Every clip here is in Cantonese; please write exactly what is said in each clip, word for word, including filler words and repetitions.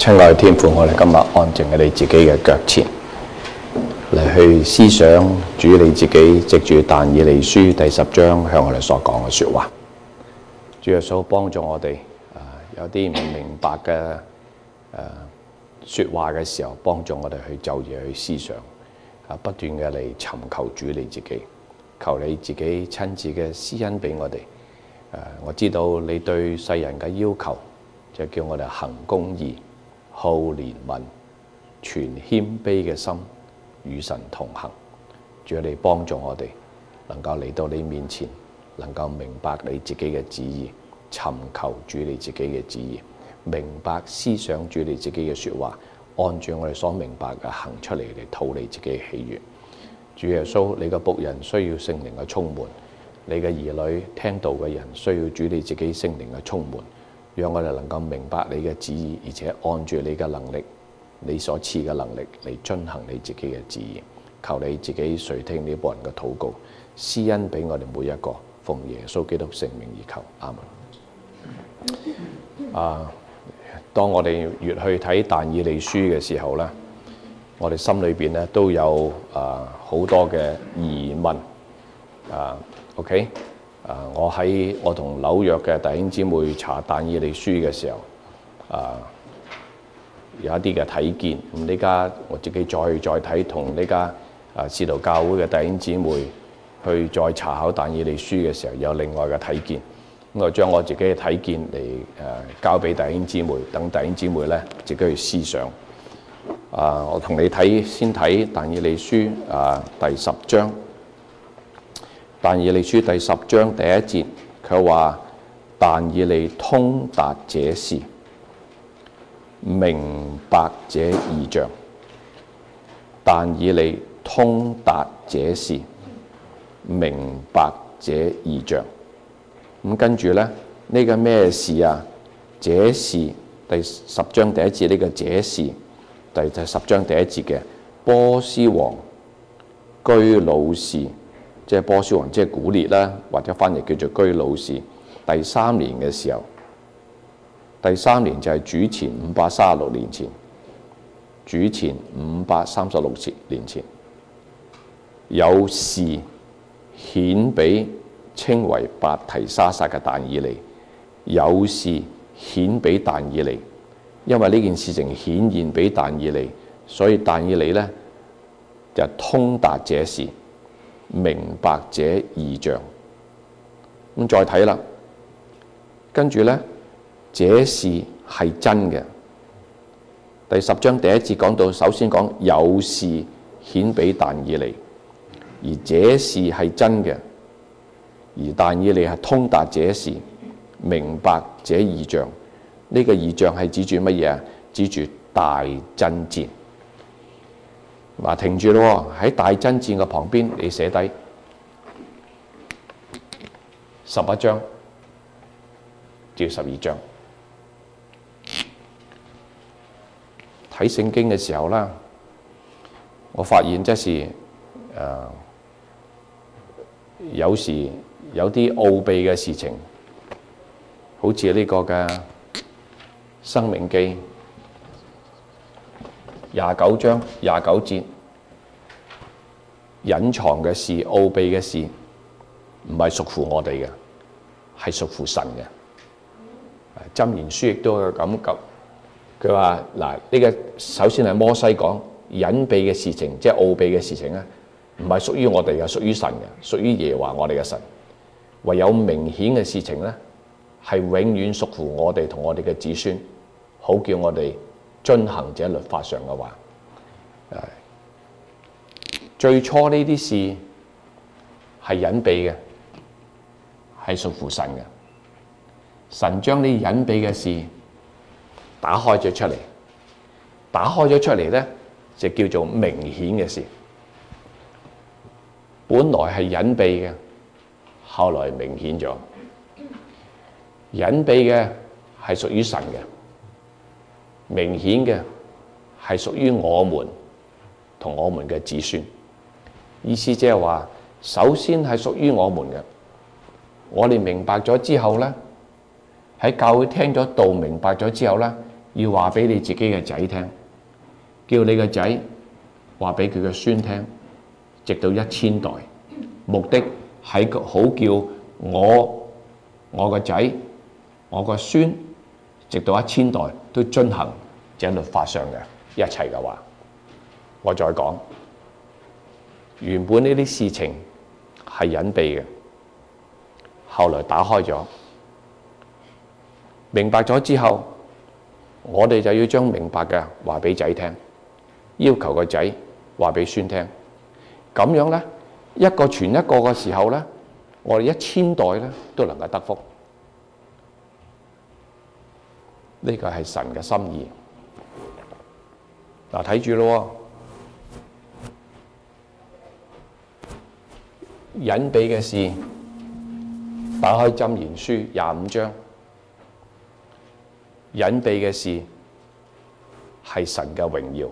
親愛的天父，我哋今日安靜喺你自己嘅腳前，嚟去思想主你自己藉住但以理書第十章向我哋所講嘅說話。主耶穌幫助我哋，啊有啲唔明白嘅誒說話嘅時候，幫助我哋去就住去思想，啊不斷嘅嚟尋求主你自己，求你自己親自嘅施恩俾我哋。誒我知道你對世人嘅要求，就叫我哋行公義、好憐憫、存謙卑嘅心，與神同行。主啊，你幫助我哋，能夠嚟到你面前，能夠明白你自己嘅旨意，尋求主你自己嘅旨意，明白思想主你自己嘅說話，按照我哋所明白嘅行出嚟，嚟討你自己嘅喜悅。主耶穌，你嘅僕人需要聖靈嘅充滿，你嘅兒女聽道嘅人需要主你自己聖靈嘅充滿，讓我哋能夠明白你嘅旨意，而且按住你嘅能力，你所賜嘅能力嚟遵行你自己嘅旨意。求你自己垂聽呢僕人嘅禱告，施恩俾我哋每一個，奉耶穌基督聖名而求，阿門。啊，當我哋越去睇但以理書嘅時候咧，我哋心裏邊咧都有啊好多嘅疑問啊。OK，啊，我喺我同紐約嘅弟兄姊妹查但以理書嘅時候，啊，有一啲嘅睇見。咁呢家我自己再再睇，同呢家啊使徒教會嘅弟兄姊妹去再查考但以理書嘅時候，有另外嘅睇見。咁我將我自己嘅睇見嚟誒交俾弟兄姊妹，等弟兄姊妹咧自己去思想。啊，我同你睇先睇但以理書啊第十章。但以理書第十章第一節，佢話但以理通達這事，明白這異象。但以理通達這事，明白這異象。咁跟住咧，呢個咩事啊？這事第十章第一節呢個這事，第第十章第一節嘅波斯王居魯士。即係波斯王，即係古列啦，或者翻譯叫做居魯士。第三年嘅時候，第三年就係主前五百三十六年前，主前五百三十六年前，有事顯俾稱為伯提沙撒嘅但以理，有事顯俾但以理，因為呢件事情顯現俾但以理，所以但以理咧就通達這事。明白這異象。咁再睇啦，跟住咧，這事係真嘅。第十章第一節講到，首先講有事顯俾但以理，而這事係真嘅，而但以理係通達這事，明白這異象。呢、這個異象係指住乜嘢啊？指住大爭戰。嗱，停住咯！喺大爭戰嘅旁邊，你寫低十一章至十二章。睇聖經嘅時候啦，我發現即是誒、呃，有時有啲奧秘嘅事情，好似呢個嘅申命記廿九章廿九節，隱藏嘅事、奧秘嘅事，唔係屬乎我哋嘅，係屬乎神嘅。箴言書亦都有咁講，佢話嗱，呢個首先係摩西講隱秘嘅事情，即係奧秘嘅事情咧，唔係屬於我哋嘅，屬於神嘅，屬於耶和華我哋嘅神。唯有明顯嘅事情咧，係永遠屬乎我哋同我哋嘅子孫，好叫我哋遵行這律法上嘅話。最初呢啲事係隱秘嘅，係屬乎神嘅。神將呢隱秘嘅事打開咗出嚟，打開咗出嚟咧，就叫做明顯嘅事。本來係隱秘嘅，後來明顯咗。隱秘嘅係屬於神嘅，明顯嘅係屬於我們同我們嘅子孫。意思即係話，首先係屬於我們嘅，我哋明白咗之後咧，喺教會聽咗道明白咗之後咧， 要話俾你自己嘅仔聽，叫你嘅仔話俾佢嘅孫聽，直到一千代，目的係好叫我我個仔我個孫直到一千代都遵行這律法上嘅一切嘅話。我再講，原本呢啲事情係隱秘嘅，後來打開咗，明白咗之後，我哋就要將明白嘅話俾仔聽，要求個仔話俾孫聽，咁樣呢，一個傳一個嘅時候呢，我哋一千代呢都能夠得福。呢個係神嘅心意。嗱，睇住咯，隱秘嘅事，打開箴言書廿五章，隱秘嘅事係神嘅榮耀，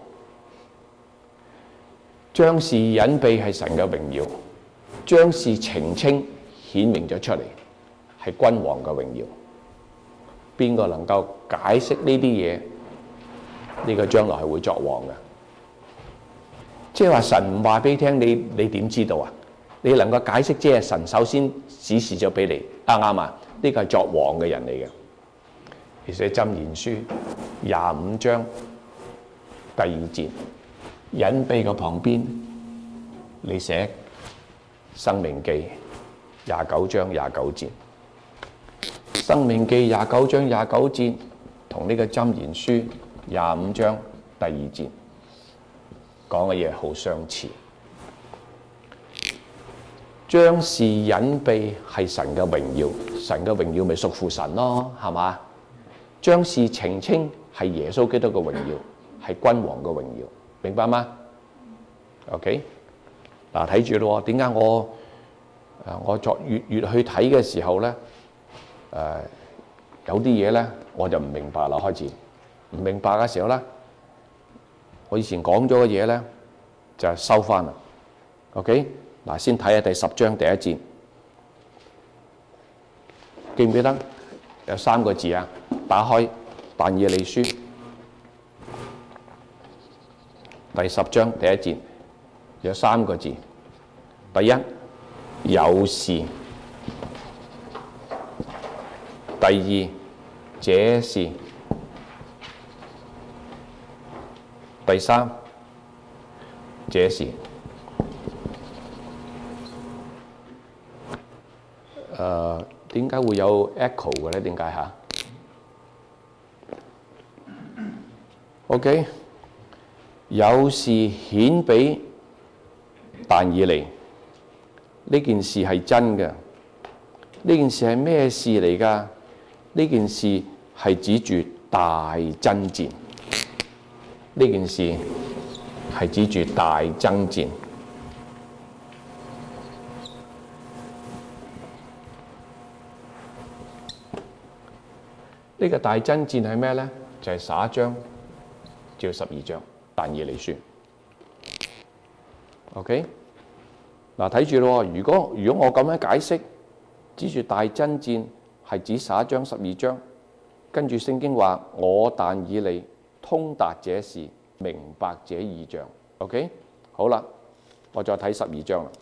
將事隱秘係神嘅榮耀，將事澄清顯明咗出嚟係君王嘅榮耀。邊個能夠解釋呢啲嘢？呢個將來係會作王嘅。即係話神唔話俾你聽，你你點知道啊？你能夠解釋，即係神首先指示咗俾你，啱唔啱啊？呢個係作王嘅人嚟嘅。而且箴言書廿五章第二節，隱秘嘅旁邊，你寫申命記廿九章廿九節。申命記廿九章廿九節同呢個箴言書廿五章第二節講嘅嘢好相似。將事隱秘係神嘅榮耀，神嘅榮耀咪屬乎神咯，係嘛？將事澄清係耶穌基督嘅榮耀，係君王嘅榮耀，明白嗎 ？OK， 嗱，睇住咯，點解我誒我作越越去睇嘅時候咧？誒、呃、有啲嘢咧，我就唔明白啦。開始唔明白嘅時候咧，我以前講咗嘅嘢咧，就收翻啦。OK， 嗱，先睇下第十章第一節，記唔記得有三個字啊？打開但以理書第十章第一節有三個字，第一有事。第二，這事；第三，這事。誒，點解會有 echo 嘅咧？點解嚇 ？OK， 有事顯俾但以理，呢件事係真嘅。呢件事係咩事嚟㗎？呢件事係指住大爭戰。呢件事係指住大爭戰。呢個大爭戰係咩咧？就係十一章至到十二章但以理書。OK， 嗱，睇住咯。如果如果我咁樣解釋，指住大爭戰係指十一章十二章，跟住聖經話我但以理通達這事，明白這異象。OK， 好啦，我再睇十二章啦，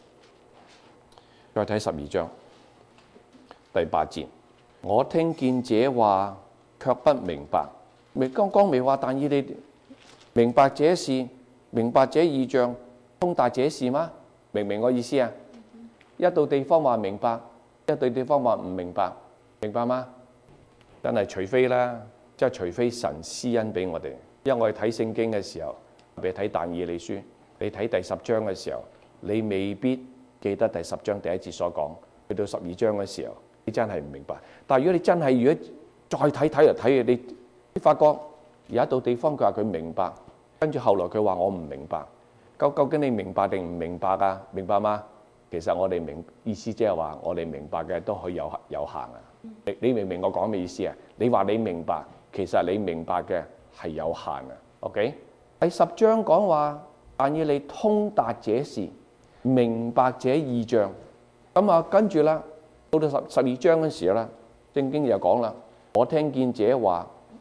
再睇十二章第八節，我聽見這話卻不明白。未剛剛未話但以理明白這事，明白這異象，通達這事嗎？明唔明我意思啊？一到地方話明白，一對地方話唔明白，明白嗎？真係除非啦，即係除非神施恩俾我哋。因為我哋睇聖經嘅時候，特別睇但以理書，你睇第十章嘅時候，你未必記得第十章第一節所講，去到十二章嘅時候，你真係唔明白。但係如果你真係如果再睇睇嚟睇，你你發覺有一度地方佢話佢明白，跟住後來佢話我唔明白。究究竟你明白定唔明白啊？明白嗎？其實我哋明意思即係話，我哋明白嘅都可以有有限啊！你你明唔明我講咩意思啊？你話你明白，其實你明白嘅係有限啊。OK， 第十章講話，但以理通達這事，明白這異象。咁啊，跟住啦，到到十十二章嘅時候啦，聖經又講啦，我聽見這話，卻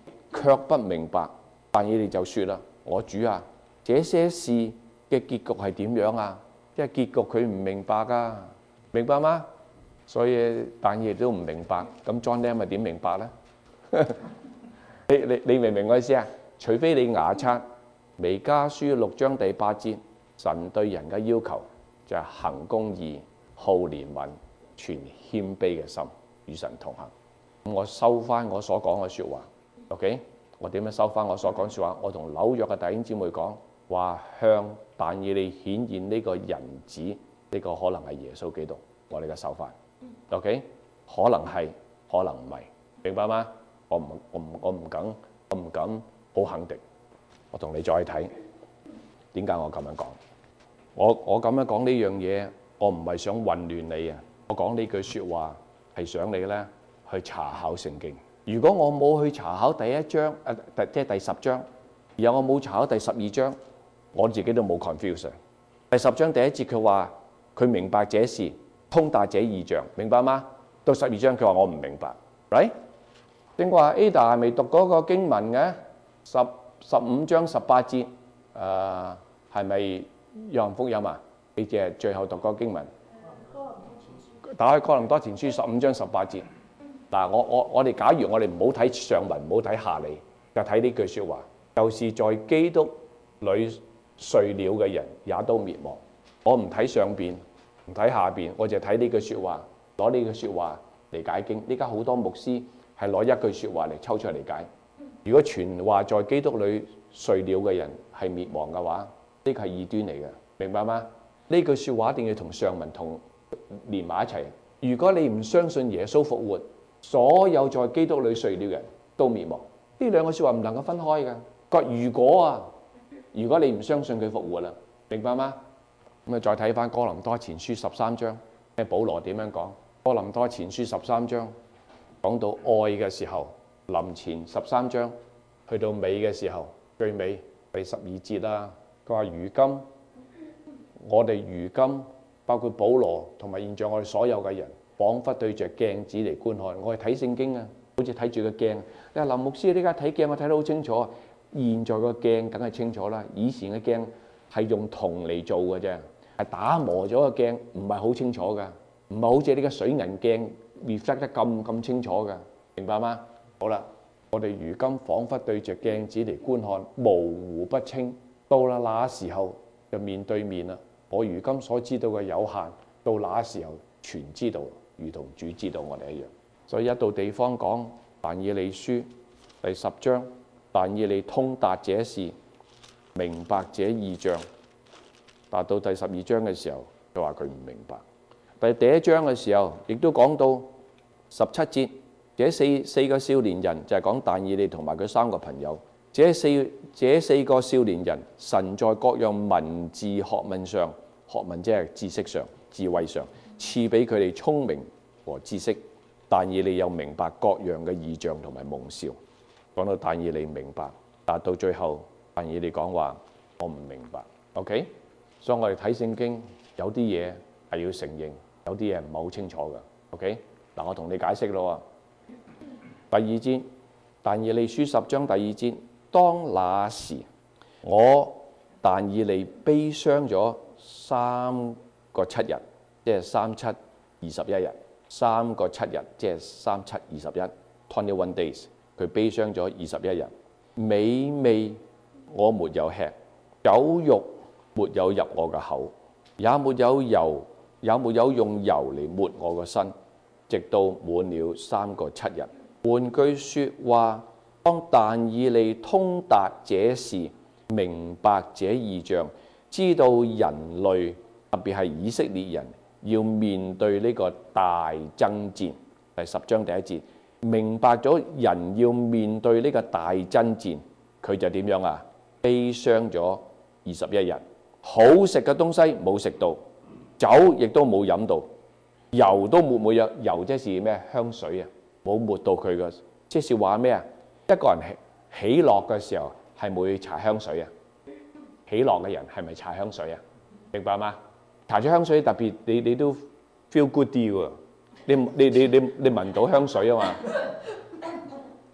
卻不明白。但以理就說啦：我主啊，這些事嘅結局係點樣啊？即係結局佢唔明白噶，明白嗎？所以但以理都唔明白，咁 John Lam 咪點明白咧？你你你明唔明我意思啊？除非你牙刷彌迦書六章第八節，神對人嘅要求就係行公義、好憐憫、存謙卑嘅心，與神同行。咁我收翻我所講嘅説話 ，OK？ 我點樣收翻我所講説話？我同紐約嘅弟兄姊妹講話，向但以理顯現呢個人子，呢、這個可能係耶穌基督，我哋嘅手法 ，OK？ 可能係，可能唔係，明白嗎？我唔我唔我唔敢我唔敢好肯定。我同你再睇點解我咁樣講？我我咁樣講呢樣嘢，我唔係想混亂你啊！我講呢句説話係想你咧去查考聖經。如果我冇去查考第一章，誒第即係第十章，然後我冇查考第十二章，我自己都冇 confusion。第十章第一節佢話佢明白這事，通達這異象，明白嗎？到十二章佢話我唔明白，right？正話 Ada 係未讀嗰個經文嘅十十五章十八節，誒係咪約翰福音啊？你只係最後讀嗰個經文，打開哥林多前書十五章十八節。嗱，我我我哋假如我哋唔好睇上文，唔好睇下理，就睇呢句説話，就是在基督裏睡了嘅人也都滅亡。我唔睇上邊，唔睇下邊，我就睇呢句説話，攞呢句説話嚟解經。依家好多牧師係攞一句説話嚟抽出嚟解。如果全話在基督裏睡了嘅人係滅亡嘅話，呢個係異端嚟嘅，明白嗎？呢句説話一定要同上文同連埋一齊。如果你唔相信耶穌復活，所有在基督裏睡了嘅人都滅亡。呢兩個説話唔能夠分開嘅。佢如果啊，如果你唔相信佢復活啦，明白嗎？咁啊，再睇翻哥林多前書十三章，咩保羅點樣講？哥林多前書十三章講到愛嘅時候，臨前十三章去到尾嘅時候，最尾第十二節啦，佢話如今我哋如今包括保羅同埋現在我哋所有嘅人，彷彿對着鏡子嚟觀看。我係睇聖經啊，好似睇住個鏡。你話林牧師，呢家睇鏡我睇得好清楚。現在個鏡梗係清楚啦，以前嘅鏡係用銅嚟做嘅啫，係打磨咗個鏡，唔係好清楚㗎，唔係好似呢個水銀鏡 reflect 得咁咁清楚㗎，明白嗎？好啦，我哋如今彷彿對着鏡子嚟觀看，模糊不清。到啦那時候就面對面啦。我如今所知道嘅有限，到那時候全知道，如同主知道我哋一樣。所以一到地方講但以理書第十章，但以理通達這事，明白這異象。達到第十二章嘅時候，佢話佢唔明白。第第一章嘅時候，亦都講到十七節，這四四個少年人就係講但以理同埋佢三個朋友。這四這四個少年人，神在各樣文字學問上，學問即係知識上、智慧上，賜俾佢哋聰明和知識。但以理又明白各樣嘅異象同埋夢兆。講到但以理明白，但到最後但以理講話我唔明白。OK， 所以我哋睇聖經有啲嘢係要承認，有啲嘢唔係好清楚嘅。OK， 嗱我同你解釋咯。第二節，但以理書十章第二節，當那時我但以理悲傷咗三個七日，即係三七二十一日。三個七日，即係三七二十一 ，twenty one days。佢悲傷咗二十一日。美味我沒有吃，酒肉沒有入我嘅口，也沒有油，也沒有用油嚟抹我個身，直到滿了三個七日。換句說話，當但以理通達這事，明白這異象，知道人類特別係以色列人要面對呢個大爭戰，第十章第一節，明白咗人要面對呢個大爭戰，佢就點樣啊？悲傷咗二十一日，好食嘅東西冇食到，酒亦都冇飲到，油都冇冇有油，即是咩香水啊，冇抹到佢嘅，即是話咩啊？一個人喜喜樂嘅時候係唔會搽香水啊？喜樂嘅人係咪搽香水啊？明白嗎？搽咗香水特別，你你都 feel good 啲喎。你你你你你聞到香水啊嘛？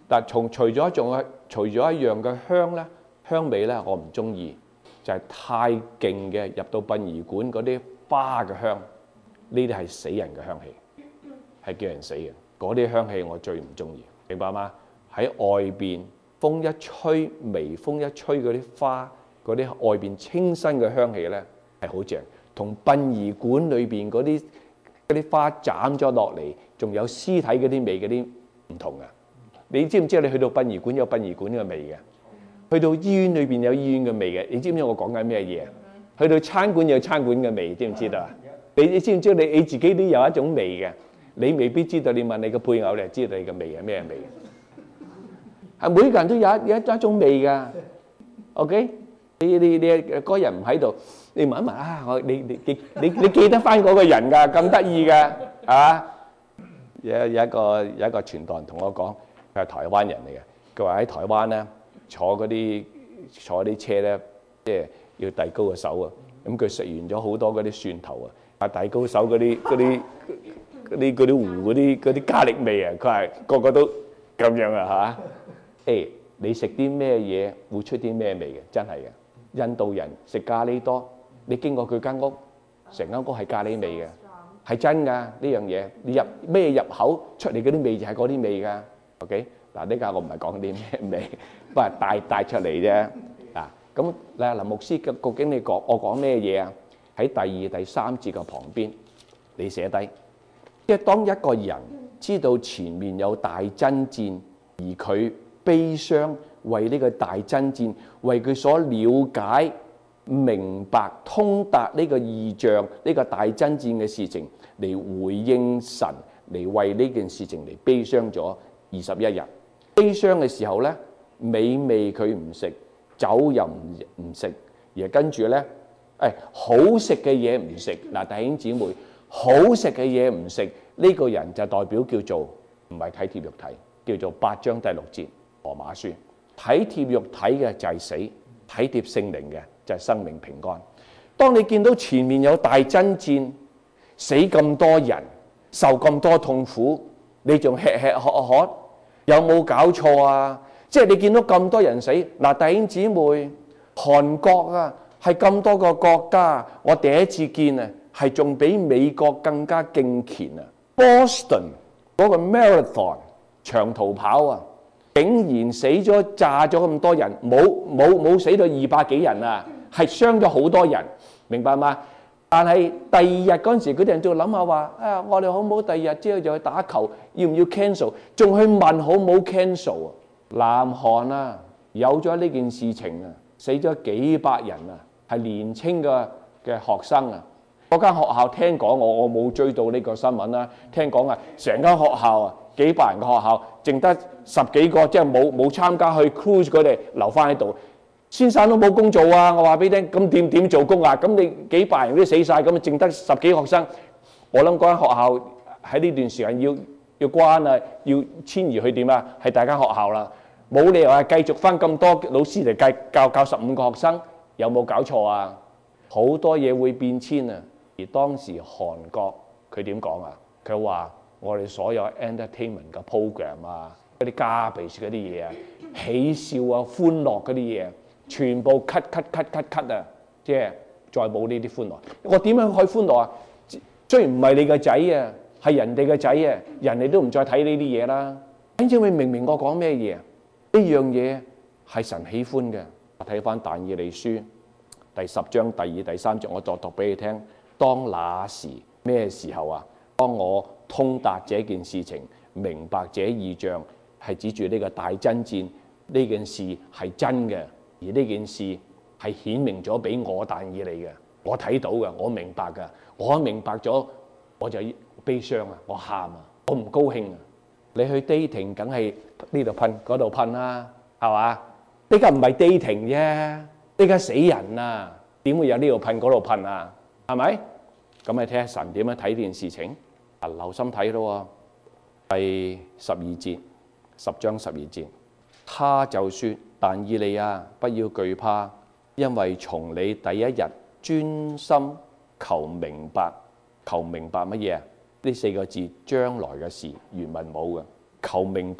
但從除咗一種除咗一樣嘅香咧，香味咧我唔中意，就係太勁嘅入到殯儀館嗰啲花嘅香，呢啲係死人嘅香氣，係叫人死嘅。嗰啲香氣我最唔中意，明白嗎？喺外邊風一吹，微風一吹嗰啲花，嗰啲外邊清新嘅香氣咧係好正，同殯儀館裏邊嗰啲嗰啲花斬咗落嚟，仲有屍體嗰啲味嗰啲唔同啊！你知唔知你去到殯儀館有殯儀館嘅味嘅，去到醫院裏邊有醫院嘅味嘅？你知唔知我講緊咩嘢？去到餐館有餐館嘅味，知唔知道啊？你你知唔知你你自己都有一種味嘅？你未必知道，你問你個配偶，你就知道你嘅味係咩味。係每個人都有一有一種味㗎。OK，你你你嗰人唔喺度，你問一問啊，我你你你你你記得翻嗰個人㗎，咁得意㗎，係嘛？有有一個有一個傳道人同我講，佢係台灣人嚟嘅。佢話喺台灣咧坐嗰啲坐啲車咧，即係要遞高個手啊。咁佢食完咗好多嗰啲蒜頭啊，啊遞高手嗰啲嗰啲。嗰啲嗰啲糊嗰啲嗰啲咖喱味啊，佢係個個都咁樣啊嚇！誒，你食啲咩嘢會出啲咩味嘅？真係嘅。印度人食咖喱多，你經過佢間屋，成間屋係咖喱味嘅，係真㗎呢樣嘢。你入咩入口出嚟嗰啲味就係嗰啲味㗎。OK，嗱呢家我唔係講啲咩味，不過帶帶出嚟啫。嗱咁嗱林牧師究究竟你講我講咩嘢啊？喺第二第三節嘅旁邊，你寫低。即係當一個人知道前面有大爭戰，而佢悲傷，為呢個大爭戰，為佢所了解、明白、通達呢個異象、呢個大爭戰嘅事情嚟回應神，嚟為呢件事情嚟悲傷咗二十一日。悲傷嘅時候咧，美味佢唔食，酒又唔唔食，而跟住咧，誒好食嘅嘢唔食。嗱，弟兄姊妹。好食嘅嘢唔食，呢個人就代表叫做唔係體貼肉體，叫做八章第六節羅馬書。體貼肉體嘅就係死，體貼聖靈嘅就係生命平安。當你見到前面有大爭戰，死咁多人，受咁多痛苦，你仲吃吃喝喝，有冇搞錯啊？即係你見到咁多人死，嗱，弟兄姊妹，韓國啊係咁多個國家，我第一次見啊！係仲比美國更加敬虔啊 ！Boston 嗰個 marathon 長途跑啊，竟然死咗炸咗咁多人，冇冇冇死到二百幾人啊，係傷咗好多人，明白嗎？但係第二日嗰陣時，佢哋人就諗下話：啊，我哋好唔好第二日之後就去打球？要唔要 cancel？仲去問好唔好 cancel 啊？南韓啊，有咗呢件事情啊，死咗幾百人啊，係年青嘅嘅學生啊！嗰間學校聽講，我我冇追到呢個新聞啦。聽講啊，成間學校啊，幾百人嘅學校，淨得十幾個，即係冇冇參加去 cruise 佢哋留翻喺度。先生都冇工做啊！我話俾你聽，咁點點做工啊？咁你幾百人都死晒，咁淨得十幾學生。我諗嗰間學校喺呢段時間要要關啊，要遷移去點啊？係大間學校啦，冇理由係繼續翻咁多老師嚟教教教十五個學生，有冇搞錯啊？好多嘢會變遷啊！而當時韓國佢點講啊？佢話我哋所有 entertainment 嘅 program 啊，嗰啲 garbage 嗰啲嘢啊，喜笑啊、歡樂嗰啲嘢，全部 cut cut cut cut cut 啊！即係再冇呢啲歡樂。我點樣可以歡樂啊？雖然唔係你個仔啊，係人哋個仔啊，人哋都唔再睇呢啲嘢啦。你知唔知明明我講咩嘢？呢樣嘢係神喜歡嘅。睇翻但以理書第十章第二、第三節，我再讀俾你聽。當那時咩時候啊？當我通達這件事情，明白這異象，係指住呢個大爭戰，呢件事係真嘅，而呢件事係顯明咗俾我但以理嘅，我睇到嘅，我明白嘅，我明白咗，我就悲傷啊，我喊啊，我唔高興啊！你去 dating 梗係呢度噴嗰度噴啦，係嘛？呢家唔係 dating 啫，呢家死人啊，點會有呢度噴嗰度噴啊？係咪？咁你睇下神點樣睇呢件事情？啊，留心睇咯喎，第十二節，十章十二節，他就說：但以理啊，不要懼怕，因為從你第一日專心求明白，求明白乜嘢啊？呢四個字將來嘅事，原文冇嘅。求明白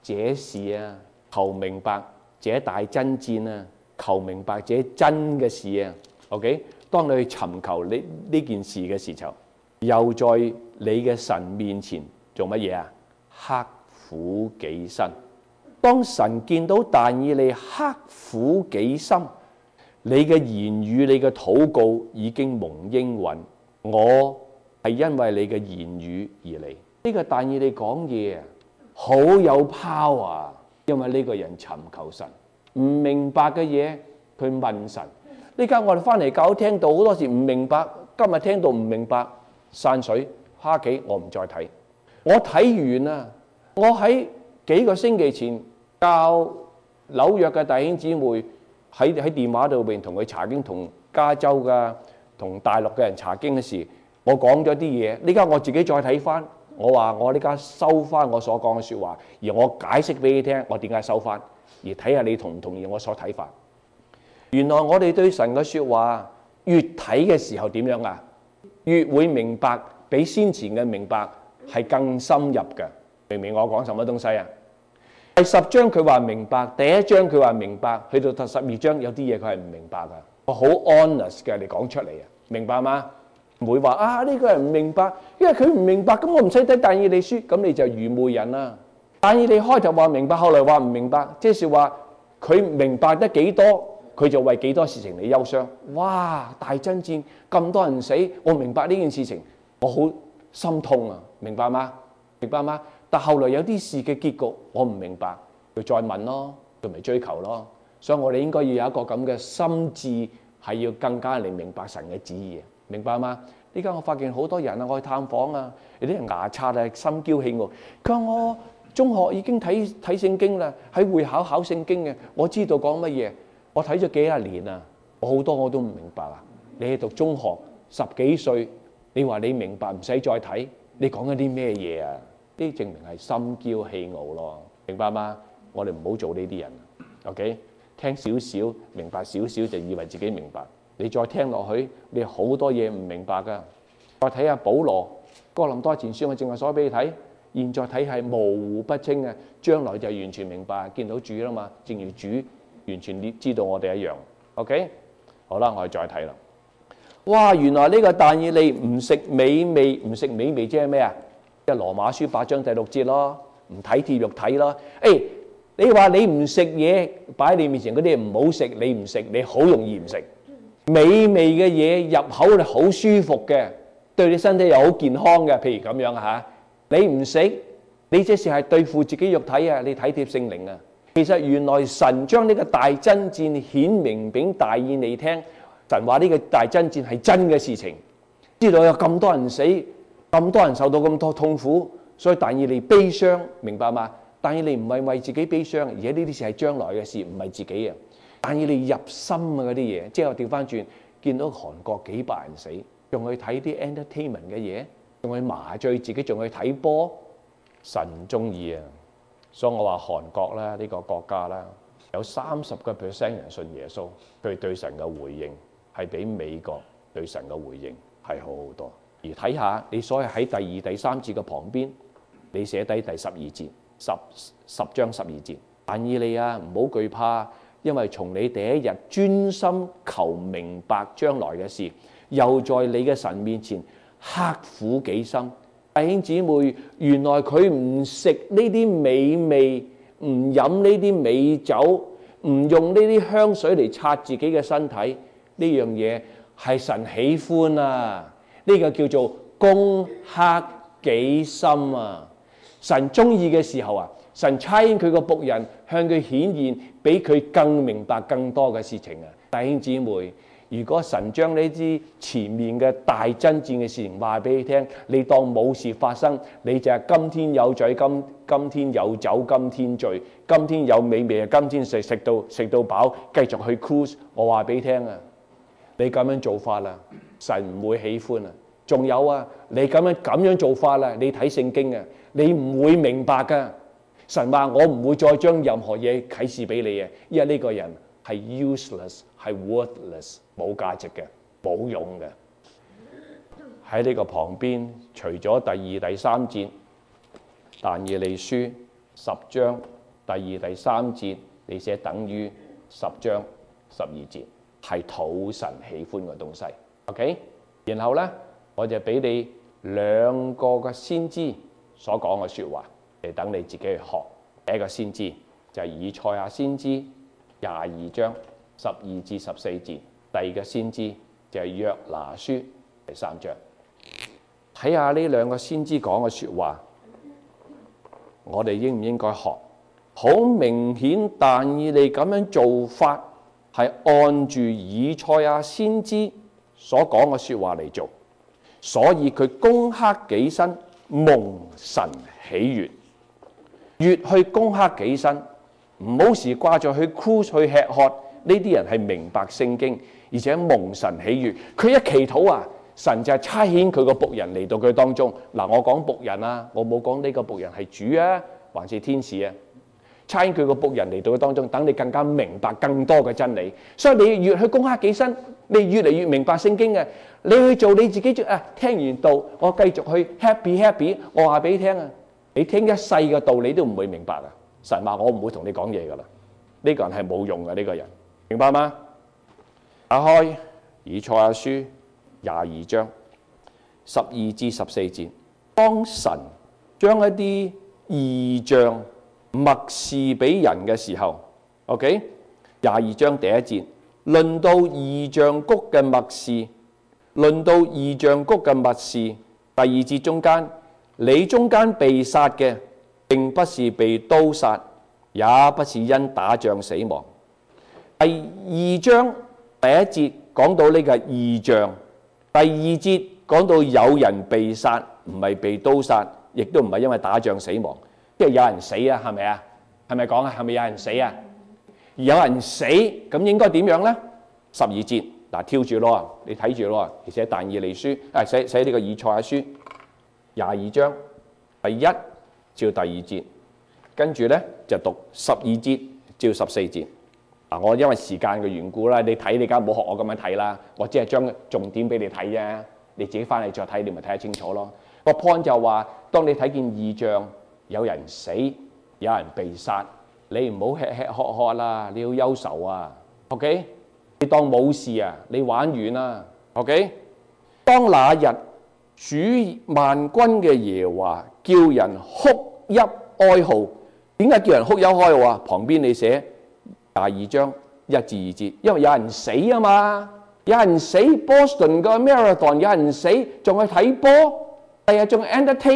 這事啊，求明白這大真戰啊，求明白這真嘅事啊。OK， 當你去尋求呢呢件事嘅時候，又在你嘅神面前做乜嘢啊？刻苦己心。當神見到但以理刻苦己心，你嘅言語、你嘅禱告已經蒙應允。我係因為你嘅言語而嚟。呢個但以理講嘢啊，好有 power， 因為呢個人尋求神，唔明白嘅嘢佢問神。呢家我哋翻嚟教會聽到好多時唔明白，今日聽到唔明白，散水蝦棋我唔再睇。我睇完啦，我喺幾個星期前教紐約嘅弟兄姊妹喺喺電話度邊同佢查經，同加州嘅同大陸嘅人查經嘅時，我講咗啲嘢。呢家我自己再睇翻，我話我呢家收翻我所講嘅説話，而我解釋俾你聽，我點解收翻，而睇下你同唔同意我所睇法。原來我哋對神嘅説話越睇嘅時候點樣啊？越會明白，比先前嘅明白係更深入嘅。明唔明我講什麼東西啊？第十章佢話明白，第一章佢話明白，去到第十二章有啲嘢佢係唔明白㗎。我好 honest 嘅你講出嚟啊，明白嗎？唔會話啊呢個人唔明白，因為佢唔明白，咁我唔使睇但以理書，咁你就愚昧人啦。但以理開頭話明白，後來話唔明白，即係話佢明白得幾多，佢就為幾多事情嚟憂傷。哇！大爭戰咁多人死，我明白呢件事情，我好心痛啊！明白嗎？明白嗎？但後來有啲事嘅結局我唔明白，佢再問咯，佢咪追求咯。所以我哋應該要有一個咁嘅心智，係要更加嚟明白神嘅旨意，明白嗎？呢家我發現好多人啊，我去探訪啊，有啲人牙刷啊，心嬌氣傲。佢話我中學已經睇睇聖經啦，喺會考考聖經嘅，我知道講乜嘢。我睇咗幾廿年啊，我好多我都唔明白啊。你喺讀中學十幾歲，你話你明白唔使再睇，你講緊啲咩嘢啊？呢證明係心嬌氣傲咯，明白嗎？我哋唔好做呢啲人 ，OK？ 聽少少，明白少少就以為自己明白，你再聽落去，你好多嘢唔明白噶。再睇下保羅哥林多前書，我正話所俾你睇，現在睇係模糊不清嘅，將來就完全明白，見到主啦嘛，正如主完全知道我哋一樣 ，OK？ 好啦，我哋再睇啦。哇！原來呢個但以理唔食美味，唔食美味即係咩啊？即係羅馬書八章第六節咯，唔體貼肉體咯。誒，你話你唔食嘢擺喺你面前嗰啲唔好食，你唔食，你好容易唔食。美味嘅嘢入口你好舒服嘅，對你身體又好健康嘅，譬如咁樣嚇。你唔食，你這是係對付自己肉體啊！你體貼聖靈啊！其實原來神將呢個大爭戰顯明俾但以理聽，神話呢個大爭戰係真嘅事情，知道有咁多人死。咁多人受到咁多痛苦，所以但以理悲傷，明白嗎？但以理唔係為自己悲傷，而且呢啲事係將來嘅事，唔係自己啊。但以理入心啊嗰啲嘢，即係我調翻轉，見到韓國幾百人死，仲去睇啲 entertainment 嘅嘢，仲去麻醉自己，仲去睇波，神唔中意啊！所以我話韓國啦，呢個國家啦，有三十個 percent 人信耶穌，佢對神嘅回應係比美國對神嘅回應係好好多。而睇下你所謂喺第二、第三節嘅旁邊，你寫低第十二節，十十章十二節。但以理啊，唔好懼怕，因為從你第一日專心求明白將來嘅事，又在你嘅神面前刻苦己心。弟兄姊妹，原來佢唔食呢啲美味，唔飲呢啲美酒，唔用呢啲香水嚟擦自己嘅身體，呢樣嘢係神喜歡啊！呢個叫做攻克己心啊！神中意嘅時候啊，神差遣佢個僕人向佢顯現，比佢更明白更多嘅事情啊！弟兄姊妹，如果神將呢啲前面嘅大爭戰嘅事情話俾你聽，你當冇事發生，你就係今天有嘴，今今天有酒，今天醉，今天有美味啊！今天食食到食到飽，繼續去 cruise。我話俾你聽啊，你咁樣做法啦，神唔會喜歡啊！仲有啊，你咁樣咁樣做法啦，你睇聖經啊，你唔會明白噶。神話我唔會再將任何嘢啟示俾你啊，因為呢個人係 useless， 係 worthless， 冇價值嘅，冇用嘅。喺呢個旁邊，除咗第二、第三節，但以理書十章第二、第三節，你寫等於十章十二節，係討神喜歡嘅東西。OK， 然後咧，我就俾你兩個嘅先知所講嘅説話，嚟等你自己去學。第一個先知就係以賽亞先知廿二章十二至十四節，第二個先知就係約拿書第三章。睇下呢兩個先知講嘅説話，我哋應唔應該學？好明顯，但以理咁樣做法係按住以賽亞先知所講嘅説話嚟做，所以佢攻克己身，蒙神喜悅。越去攻克己身，唔好時掛住去箍去吃喝，呢啲人係明白聖經，而且蒙神喜悅。佢一祈禱啊，神就係差遣佢個僕人嚟到佢當中。嗱，我講僕人啊，我冇講呢個僕人係主啊，還是天使啊。差遣佢個僕人嚟到佢當中，等你更加明白更多嘅真理。所以你越去攻克己身，你越嚟越明白聖經嘅。你去做你自己做啊，聽完道，我繼續去 happy happy。我話俾你聽啊，你聽一世嘅道理都唔會明白啊。神話我唔會同你講嘢噶啦，呢個人係冇用嘅，呢個人明白嗎？打開以賽亞書廿二章十二至十四節，當神將一啲異象默示俾人嘅時候 ，OK， 廿二章第一節，論到異象谷嘅默示，論到異象谷嘅默示，第二節中間，你中間被殺嘅，並不是被刀殺，也不是因打仗死亡。第二章第一節講到呢個異象，第二節講到有人被殺，唔係被刀殺，亦都唔係因為打仗死亡。即係有人死啊，係咪啊？係咪講啊？係咪有人死啊？有人死咁應該點樣咧？十二節嗱，跳住咯，你睇住咯，而且但以理書啊，寫寫呢個以賽亞書廿二章第一至第二節，跟住咧就讀十二節至十四節。嗱，我因為時間嘅緣故啦，你睇你梗係冇學我咁樣睇啦，我只係將重點俾你睇啫，你自己翻嚟再睇，你咪睇得清楚咯。個 point 就話，當你睇見異象，有人死，有人被殺，你唔好吃吃喝喝啦，你要憂愁啊 ，OK？ 你當冇事啊，你玩完啦 ，OK？ 當那日主萬軍嘅耶和華叫人哭泣哀號，點解叫人哭泣哀號啊？旁邊你寫廿二章一至二節，因為有人死啊嘛，有人死 ，Boston 個 Marathon 有人死，仲去睇波，第日仲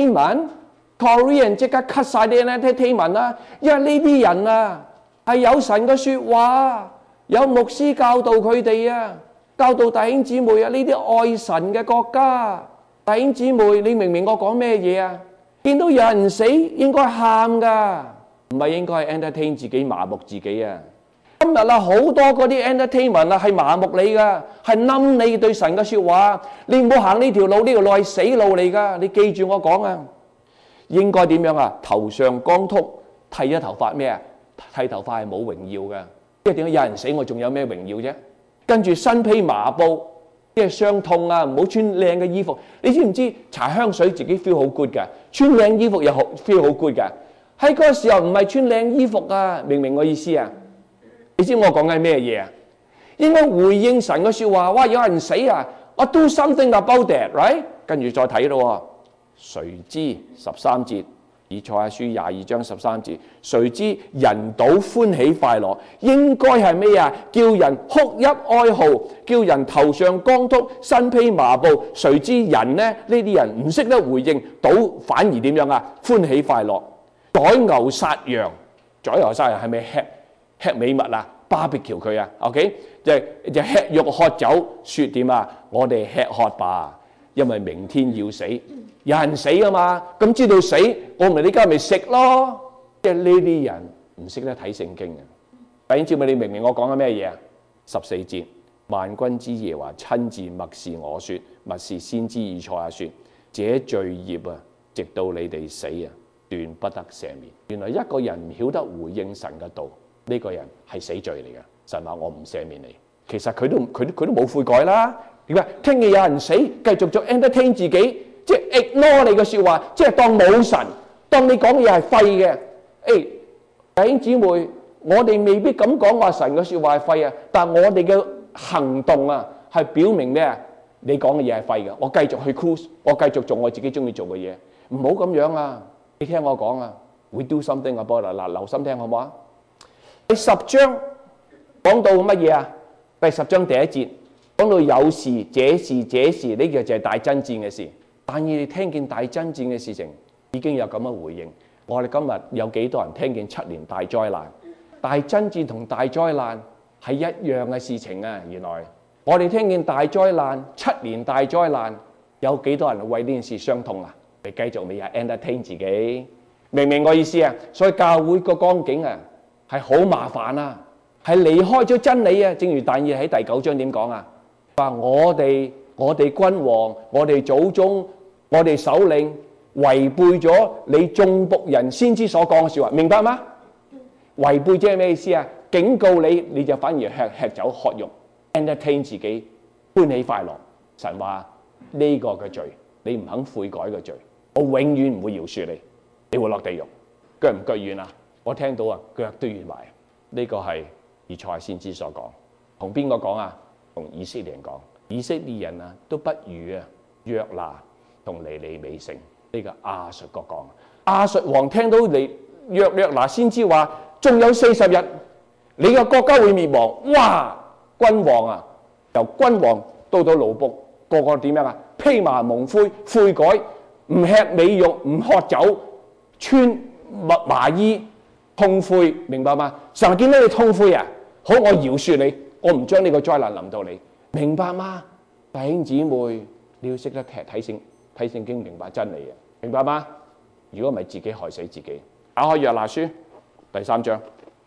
entertainment。Korean 即刻 cut 晒啲 entertainment 啦，因為呢啲人啊係有神嘅説話，有牧師教導佢哋啊，教導弟兄姊妹啊，呢啲愛神嘅國家，弟兄姊妹，你明唔明我講咩嘢啊？見到有人死應該喊噶，唔係應該係 entertain 自己麻木自己啊！今日啊好多嗰啲 entertainment 啊係麻木你噶，係冧你對神嘅説話，你唔好行呢條路，呢條路係死路嚟噶，你記住我講啊！應該點樣啊？頭上光禿，剃咗頭髮咩啊？剃頭髮係冇榮耀嘅，即係點解有人死我仲有咩榮耀啫？跟住身披麻布，即係傷痛啊！唔好穿靚嘅衣服。你知唔知搽香水自己 feel 好 good 㗎？穿靚衣服又好 feel 好 good 㗎。喺嗰個時候唔係穿靚衣服啊！明唔明我意思啊？你知我講緊咩嘢啊？應該回應神嘅説話。哇！有人死啊！我 do something about that，right？ 跟住再睇咯。誰知十三節，以賽亞書廿二章十三節，誰知人倒歡喜快樂，應該係咩啊？叫人哭泣哀號，叫人頭上光禿，身披麻布。誰知人呢？呢啲人唔識得回應，倒反而點樣啊？歡喜快樂，宰牛殺羊，宰牛殺羊係咪吃吃美物啊？barbecue佢啊 ，OK？ 就就吃肉喝酒，説點啊？我哋吃喝吧，因為明天要死。有人死啊嘛，咁知道死，我咪呢家咪食咯。即係呢啲人唔識得睇聖經啊！弟兄姊妹，你明唔明我講緊咩嘢啊？十四節，萬軍之耶和華親自默示我說，默示先知以賽亞說，這罪孽啊，直到你哋死啊，斷不得赦免。原來一個人唔曉得回應神嘅道，呢、這個人係死罪嚟嘅。神話我唔赦免你，其實佢都佢佢都冇悔改啦。點解？聽見有人死，繼續做 entertain 自己。即係 ignore 你嘅説話，即係當冇神，當你講嘢係廢嘅。 誒，弟兄姊妹，我哋未必咁講話神嘅説話係廢啊，但我哋嘅行動啊係表明咩啊？你講嘅嘢係廢嘅，我繼續去 cruise， 我繼續做我自己中意做嘅嘢，唔好咁樣啊！你聽我講啊 ，we do something about it。嗱，留心聽好唔好啊？第十章講到乜嘢啊？第十章第一節講到有事、這事、這事，呢個就係大爭戰嘅事。但係你聽見大爭戰嘅事情，已經有咁嘅回應。我哋今日有幾多人聽見七年大災難？大爭戰同大災難係一樣嘅事情啊！原來我哋聽見大災難、七年大災難，有幾多人為呢件事傷痛啊？你繼續未啊 entertain 自己，明唔明我意思啊？所以教會個光景啊係好麻煩啊，係離開咗真理啊！正如但以理喺第九章點講啊？話我哋我哋君王、我哋祖宗、我哋首領違背咗你眾僕人先知所講嘅説話，明白嗎？違背即係咩意思啊？警告你，你就反而吃吃酒喝肉 ，entertain 自己，歡喜快樂。神話呢個嘅罪，你唔肯悔改嘅罪，我永遠唔會饒恕你，你會落地獄。腳唔腳軟啊？我聽到啊，腳都軟埋。呢個係以賽亞先知所講，同邊個講啊？同以色列人講。以色列人啊，都不如啊約拿同尼尼微城呢個亞述國講。亞述王聽到你約約拿先知話，仲有四十日，你個國家會滅亡。哇！君王啊，由君王到到奴僕，個個點樣啊？披麻蒙灰，悔改，唔吃美肉，唔喝酒，穿麻衣，痛悔，明白嗎？神見到你痛悔啊，好，我饒恕你，我唔將呢個災難臨到你，明白嗎？弟兄姊妹，你要識得睇聖睇聖經，明白真理啊，明白嗎？如果唔係自己害死自己。打開約拿書第三章。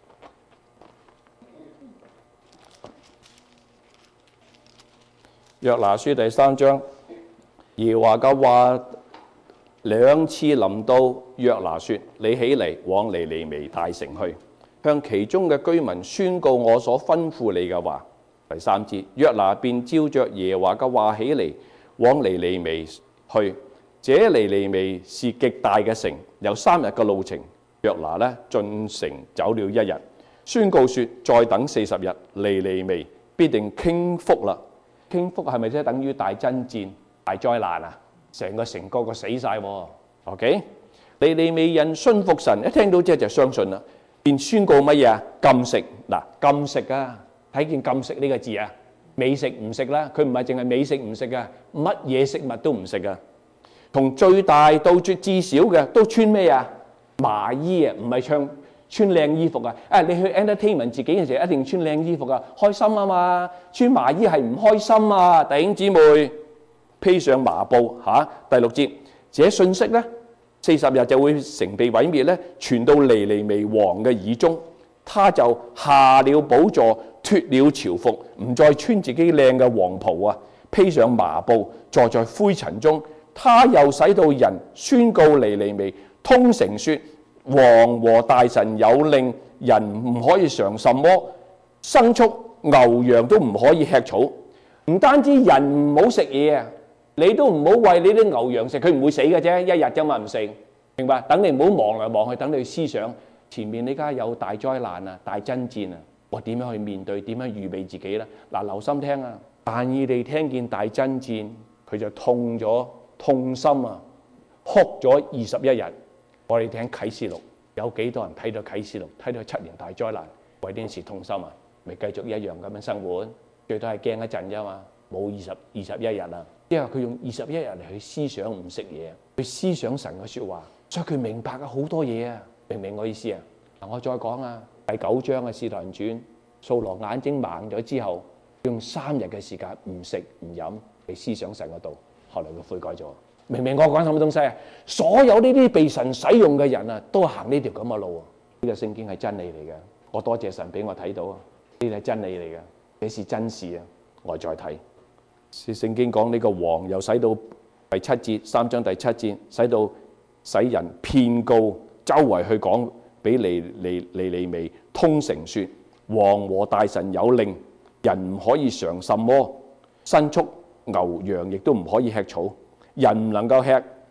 約拿書第三章，耶和華嘅話兩次臨到約拿說：你起嚟往尼尼微大城去，向其中嘅居民宣告我所吩咐你嘅話。第三節，約拿便照着耶和華嘅話起嚟往尼尼微去。這尼尼微是極大嘅城，有三日嘅路程。約拿呢進城走了一日，宣告說：再等四十日，尼尼微必定傾覆啦。傾覆係咪即係等於大爭戰、大災難啊？成個城個個死晒喎。OK， 尼尼微人信服神，一聽到之後就相信啦，便宣告乜嘢啊？禁食嗱，禁食啊！睇見禁食呢個字啊，美食唔食啦，佢唔係淨係美食唔食啊，乜嘢食物都唔食啊。從最大到最至少嘅都穿咩啊？麻衣啊，唔係穿穿靚衣服啊！啊，你去 entertainment 自己嘅時候一定穿靚衣服啊，開心啊嘛！穿麻衣係唔開心啊，弟兄姊妹，披上麻布嚇、啊。第六節，這信息咧，四十日就會城被毀滅咧，傳到尼尼微王嘅耳中，他就下了寶座，脱了朝服，唔再穿自己靚嘅黃袍啊，披上麻布，坐在灰塵中。他又使到人宣告尼尼微通城說：王和大臣有令，人唔可以嘗什麼牲畜、牛羊都唔可以吃草。唔單止人唔好食嘢啊，你都唔好餵你啲牛羊食，佢唔會死嘅啫，一日啫嘛，唔食，明白？等你唔好望嚟望去，等你去思想前面呢家有大災難啊、大爭戰啊，我點樣去面對？點樣預備自己咧？嗱，留心聽啊！但以理聽見大爭戰，佢就痛咗。痛心啊，哭咗二十一日。我哋聽啟示錄，有幾多人睇到啟示錄，睇到七年大災難，為呢件事痛心啊？咪繼續一樣咁樣生活，最多係驚一陣啫嘛，冇二十二十一日啊。因為佢用二十一日嚟去思想唔食嘢，去思想神嘅説話，所以佢明白咗好多嘢啊。明唔明我意思啊？嗱，我再講啊，第九章嘅《使徒行傳》，掃羅眼睛盲咗之後，用三日嘅時間唔食唔飲嚟思想神嘅道。後來佢悔改咗，明明我講什麼東西啊？所有呢啲被神使用嘅人啊，都行呢條咁嘅路啊！呢個聖經係真理嚟嘅，我多謝神俾我睇到啊！呢啲係真理嚟嘅，這是真事啊！我再睇，聖經講呢個王又使到第七節，三章第七節，使到使人遍告周圍去講俾尼尼尼尼微通城說：王和大臣有令，人唔可以嘗什麼牲畜。牛羊亦都唔可以吃草，人唔能夠吃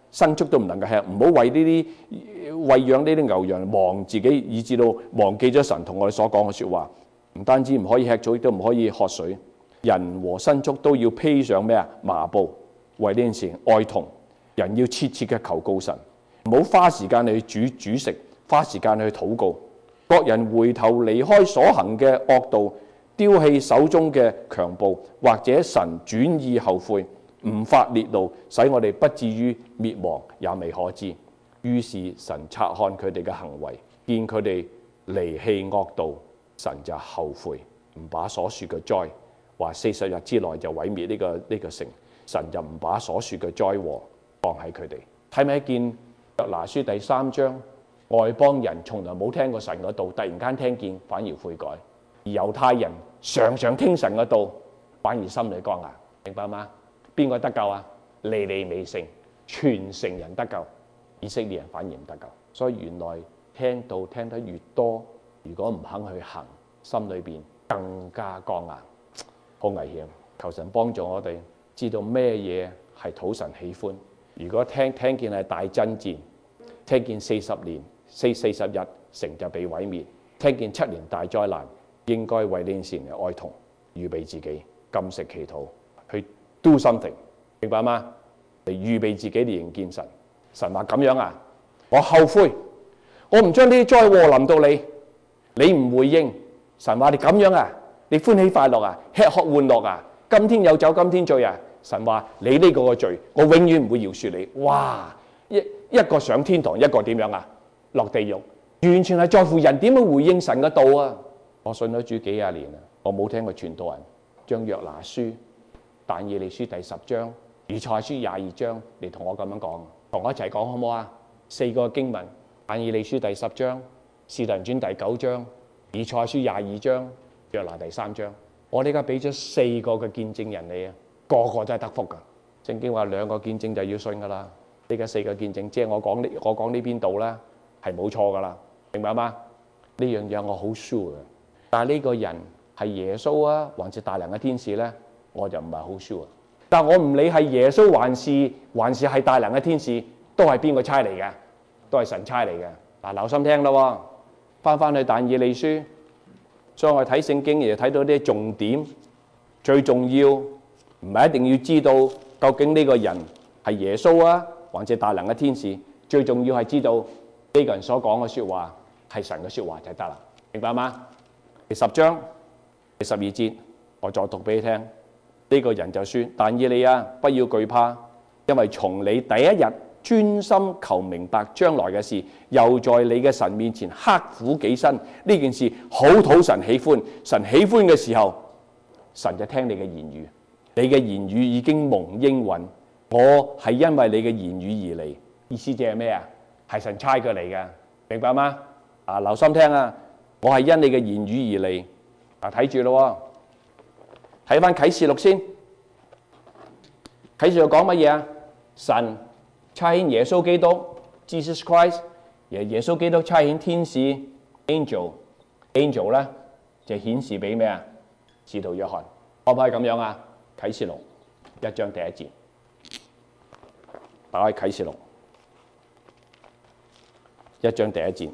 牲畜都唔能夠吃，唔好為呢啲餵養呢啲牛羊忘自己，以至到忘記咗神同我哋所講嘅説話。唔單止唔可以吃草，亦都唔可以喝水。人和牲畜都要披上咩啊？麻布，為呢件事哀痛。人要切切嘅求告神，唔好花時間去煮煮食，花時間去禱告。各人回頭離開所行嘅惡道，丟棄手中嘅強暴，或者神轉意後悔，唔發烈怒，使我哋不至於滅亡，也未可知。於是神察看佢哋嘅行為，見佢哋離棄惡道，神就後悔，唔把所說嘅災，話四十日之內就毀滅呢、這個呢、這個城，神就唔把所說嘅災禍放喺佢哋。睇唔睇見約拿書第三章？外邦人從來冇聽過神嘅道，突然間聽見反而悔改；而猶太人常常聽神嘅道，反而心裏剛硬。明白嗎？邊個得救啊？尼尼微城全城人得救，以色列人反而唔得救。所以原來聽道聽得越多，如果唔肯去行，心裏邊更加剛硬，好危險。求神幫助我哋知道咩嘢係討神喜歡。如果聽聽見係大爭戰，聽見四十年四四十日城就被毀滅，聽見七年大災難，應該為呢件事嚟哀痛，預備自己禁食祈禱，去 do something， 明白嗎？嚟預備自己嚟迎見神。神話咁樣啊，我後悔，我唔將呢啲災禍臨到你，你唔回應。神話你咁樣啊，你歡喜快樂啊，吃喝玩樂啊，今天有酒今天醉啊。神話你呢個個罪，我永遠唔會饒恕你。哇！一一個上天堂，一個點樣啊？落地獄，完全係在乎人點樣回應神嘅道啊！我信咗主幾廿年啦，我冇聽過傳道人將約拿書、但以理書第十章、以賽書廿二章嚟同我咁樣講，同我一齊講好唔好啊？四個經文：但以理書第十章、使徒行傳第九章、以賽書廿二章、約拿第三章。我呢家俾咗四個嘅見證人你啊，個個都係得福噶。聖經話兩個見證就要信噶啦。呢家四個見證，即係我講呢，我講呢邊度啦，係冇錯噶啦，明白嗎？呢樣嘢我好 sure 嘅，但係呢個人係耶穌啊，還是大能嘅天使咧，我就唔係好 sure。但係我唔理係耶穌還是還是係大能嘅天使，都係邊個差嚟嘅？都係神差嚟嘅。嗱，留心聽咯，翻翻去但以理書，所以我睇聖經亦睇到啲重點，最重要唔係一定要知道究竟呢個人係耶穌啊，或者大能嘅天使，最重要係知道呢個人所講嘅説話係神嘅説話就得啦，明白嗎？第十章第十二節，我再讀俾你聽。呢、這個人就説：但以理啊，不要懼怕，因為從你第一日專心求明白將來嘅事，又在你嘅神面前刻苦己身，呢件事好討神喜歡。神喜歡嘅時候，神就聽你嘅言語，你嘅言語已經蒙應允。我係因為你嘅言語而嚟，意思即係咩啊？係神差佢嚟嘅，明白嗎？啊，留心聽啊！我係因你嘅言語而嚟。啊，睇住咯，睇翻啟示錄先。啟示錄講乜嘢啊？神差遣耶穌基督 Jesus Christ， 耶耶穌基督差遣天使 angel angel 咧，就顯示俾咩啊？使徒約翰，可唔可以咁樣啊？啟示錄一章第一節。打開啟示錄一章第一節，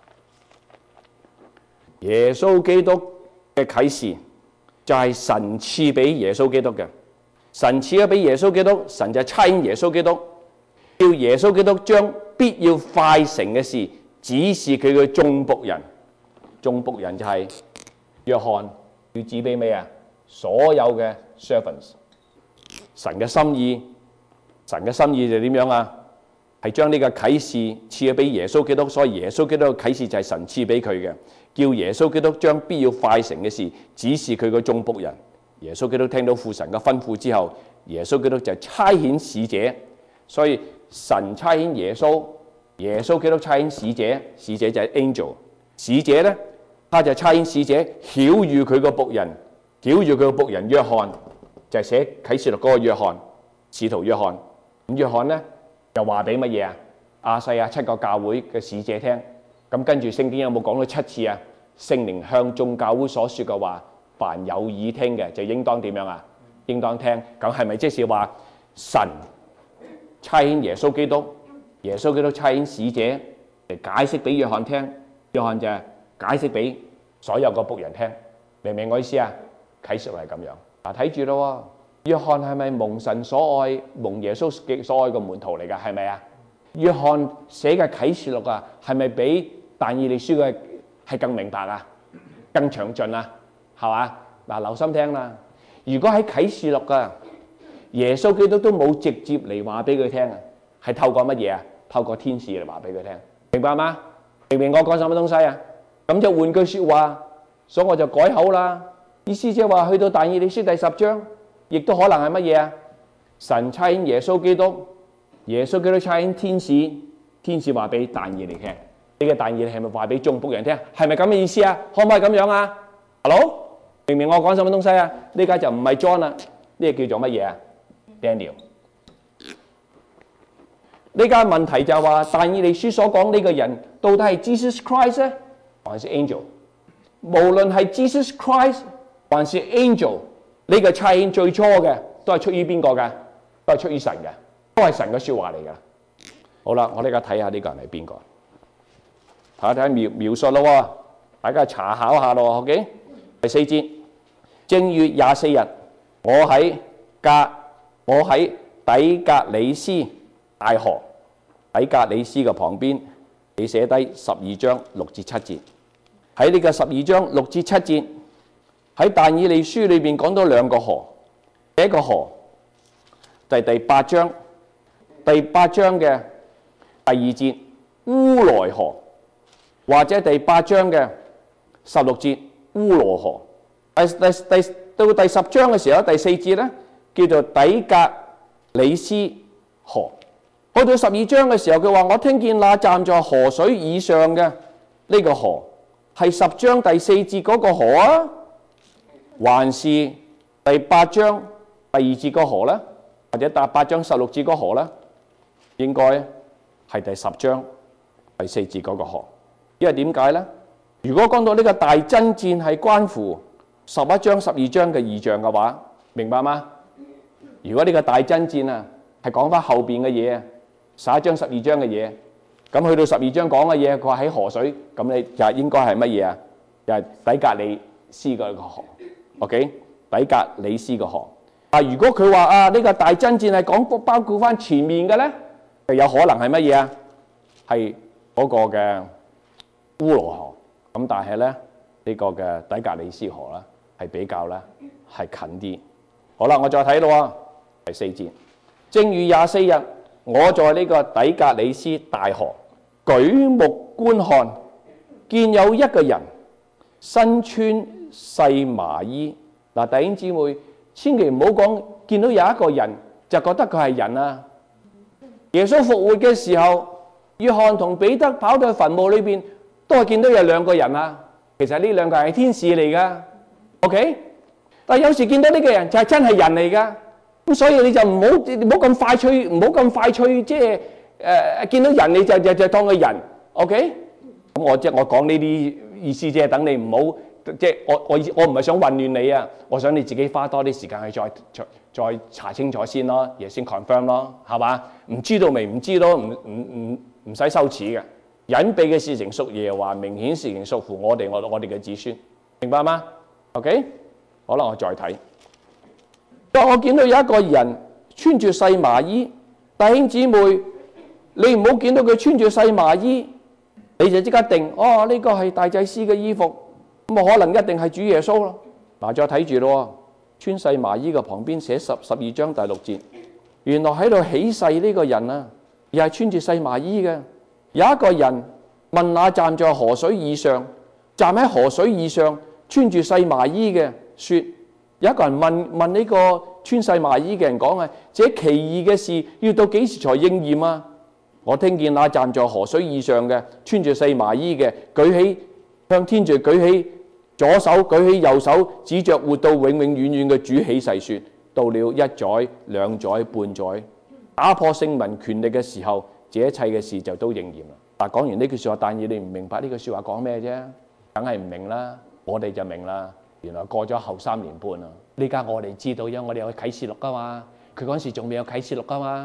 耶穌基督嘅啟示就係神賜俾耶穌基督嘅。神賜咗俾耶穌基督，神就差遣耶穌基督，叫耶穌基督將必要快成嘅事指示佢嘅眾僕人。眾僕人就係約翰要指俾咩啊？所有嘅 servants。神嘅心意。神嘅心意就點樣啊？係將呢個啟示賜咗俾耶穌基督，所以耶穌基督嘅啟示就係神賜俾佢嘅，叫耶穌基督將必要快成嘅事指示佢個眾僕人。耶穌基督聽到父神嘅吩咐之後，耶穌基督就差遣使者，所以神差遣耶穌，耶穌基督差遣使者，使者就係 angel， 使者咧，他就差遣使者曉諭佢個僕人，曉諭佢個僕人約翰，就係寫啟示錄嗰個約翰，使徒約翰。咁約翰咧又話俾乜嘢啊？亞細亞七個教會嘅使者聽。咁跟住聖經有冇講到七次啊？聖靈向眾教會所說嘅話，凡有耳聽嘅就應當點樣啊？應當聽。咁係咪即是話神差遣耶穌基督，耶穌基督差遣使者嚟解釋俾約翰聽，約翰就係解釋俾所有個僕人聽，明唔明我意思啊？啟示錄係咁樣，嗱睇住咯，約翰係咪蒙神所愛、蒙耶穌所愛嘅門徒嚟㗎？係咪啊？約翰寫嘅啟示錄啊，係咪比但以理書嘅係更明白啊、更詳盡啊？係嘛？嗱，留心聽啦。如果喺啟示錄㗎，耶穌基督都冇直接嚟話俾佢聽啊，係透過乜嘢啊？透過天使嚟話俾佢聽，明白嗎？明唔明我講什麼東西啊？咁就換句説話，所以我就改口啦。意思即係話去到但以理書第十章，亦都可能係乜嘢啊？神差遣耶穌基督，耶穌基督差遣天使，天使話俾但以理聽。呢個但以理係咪話俾眾僕人聽？係咪咁嘅意思啊？可唔可以咁樣啊 ？Hello， 明唔明我講什麼東西啊？呢家就唔係 John 啦，呢個叫做乜嘢啊 ？Daniel。呢家問題就係話但以理書所講呢個人到底係 Jesus Christ 咧，還是 angel？ 無論係 Jesus Christ 還是 angel， 呢個差遣最初嘅都係出於邊個嘅？都係出於神嘅，都係神嘅説話嚟㗎。好啦，我哋而家睇下呢個人係邊個？睇下睇描描述咯，大家查考下咯。OK， 第四節，正月廿四日，我喺格我喺底格里斯大河底格里斯嘅旁邊，你寫低十二章六至七節。喺呢個十二章六至七節，喺但以理書裏邊講到兩個河。第一個河，第第八章第八章嘅第二節烏來河，或者第八章嘅十六節烏羅河。第第第到第十章嘅時候，第四節咧叫做底格里斯河。去到十二章嘅時候，佢話我聽見那站在河水以上嘅呢個河，係十章第四節嗰個河啊，還是第八章第二節個河咧，或者第八章十六節個河咧？應該係第十章第四節嗰個河。因為點解咧？如果講到呢個大爭戰係關乎十一章十二章嘅異象嘅話，明白嗎？如果呢個大爭戰啊係講翻後邊嘅嘢啊，十一章十二章嘅嘢，咁去到十二章講嘅嘢，佢話喺河水，咁你就應該係乜嘢啊？就係底格里斯嘅個河 ，OK？ 底格里斯嘅河。啊，如果佢話啊呢個大爭戰係講包括翻前面嘅咧，就有可能係乜嘢啊？係嗰個嘅烏羅河。咁但係咧呢個嘅底格里斯河咧係比較咧係近啲。好啦，我再睇咯，第四節，正月廿四日，我在呢個底格里斯大河舉目觀看，見有一個人身穿細麻衣。嗱，弟兄姊妹，千祈唔好講見到有一個人就覺得佢係人啊！耶穌復活嘅時候，約翰同彼得跑到墳墓裏邊，都係見到有兩個人啊！其實呢兩個人係天使嚟噶 ，OK？ 但係有時見到呢個人就係真係人嚟噶，咁所以你就唔好唔好咁快脆，唔好咁快脆，即係誒見到人你就就就當佢人 ，OK？ 咁我即係我講呢啲意思，即係等你唔好。即係我我我唔係想混亂你啊！我想你自己花多啲時間去再再再查清楚先咯，嘢先 confirm 咯，係嘛？唔知道未唔知道，唔唔唔唔使羞恥嘅。隱秘嘅事情屬耶和華，明顯事情屬乎我哋我我哋嘅子孫，明白嗎 ？OK， 好啦，我再睇。當我見到有一個人穿住細麻衣，弟兄姊妹，你唔好見到佢穿住細麻衣，你就即刻定哦呢個係大祭司嘅衣服。咁啊，可能一定係主耶穌咯。嗱，再睇住咯，穿細麻衣嘅旁邊寫十十二章第六節，原來喺度起誓呢個人啊，又係穿住細麻衣嘅。有一個人問那站在河水以上，站喺河水以上穿住細麻衣嘅，說：有一個人問問呢個穿細麻衣嘅人講啊，這奇異嘅事要到幾時才應驗啊？我聽見那站在河水以上嘅穿住細麻衣嘅舉起向天主舉起左手，舉起右手，指着活到永永遠遠嘅主起誓說：到了一載、兩載、半載，打破聖民權力嘅時候，這一切嘅事就都應驗啦。嗱，講完呢句説話，但係你唔明白呢句説話講咩啫？梗係唔明啦。我哋就明啦。原來過咗後三年半啦。呢家我哋知道，因為我哋有啟示錄噶嘛。佢嗰陣時仲未有啟示錄噶嘛。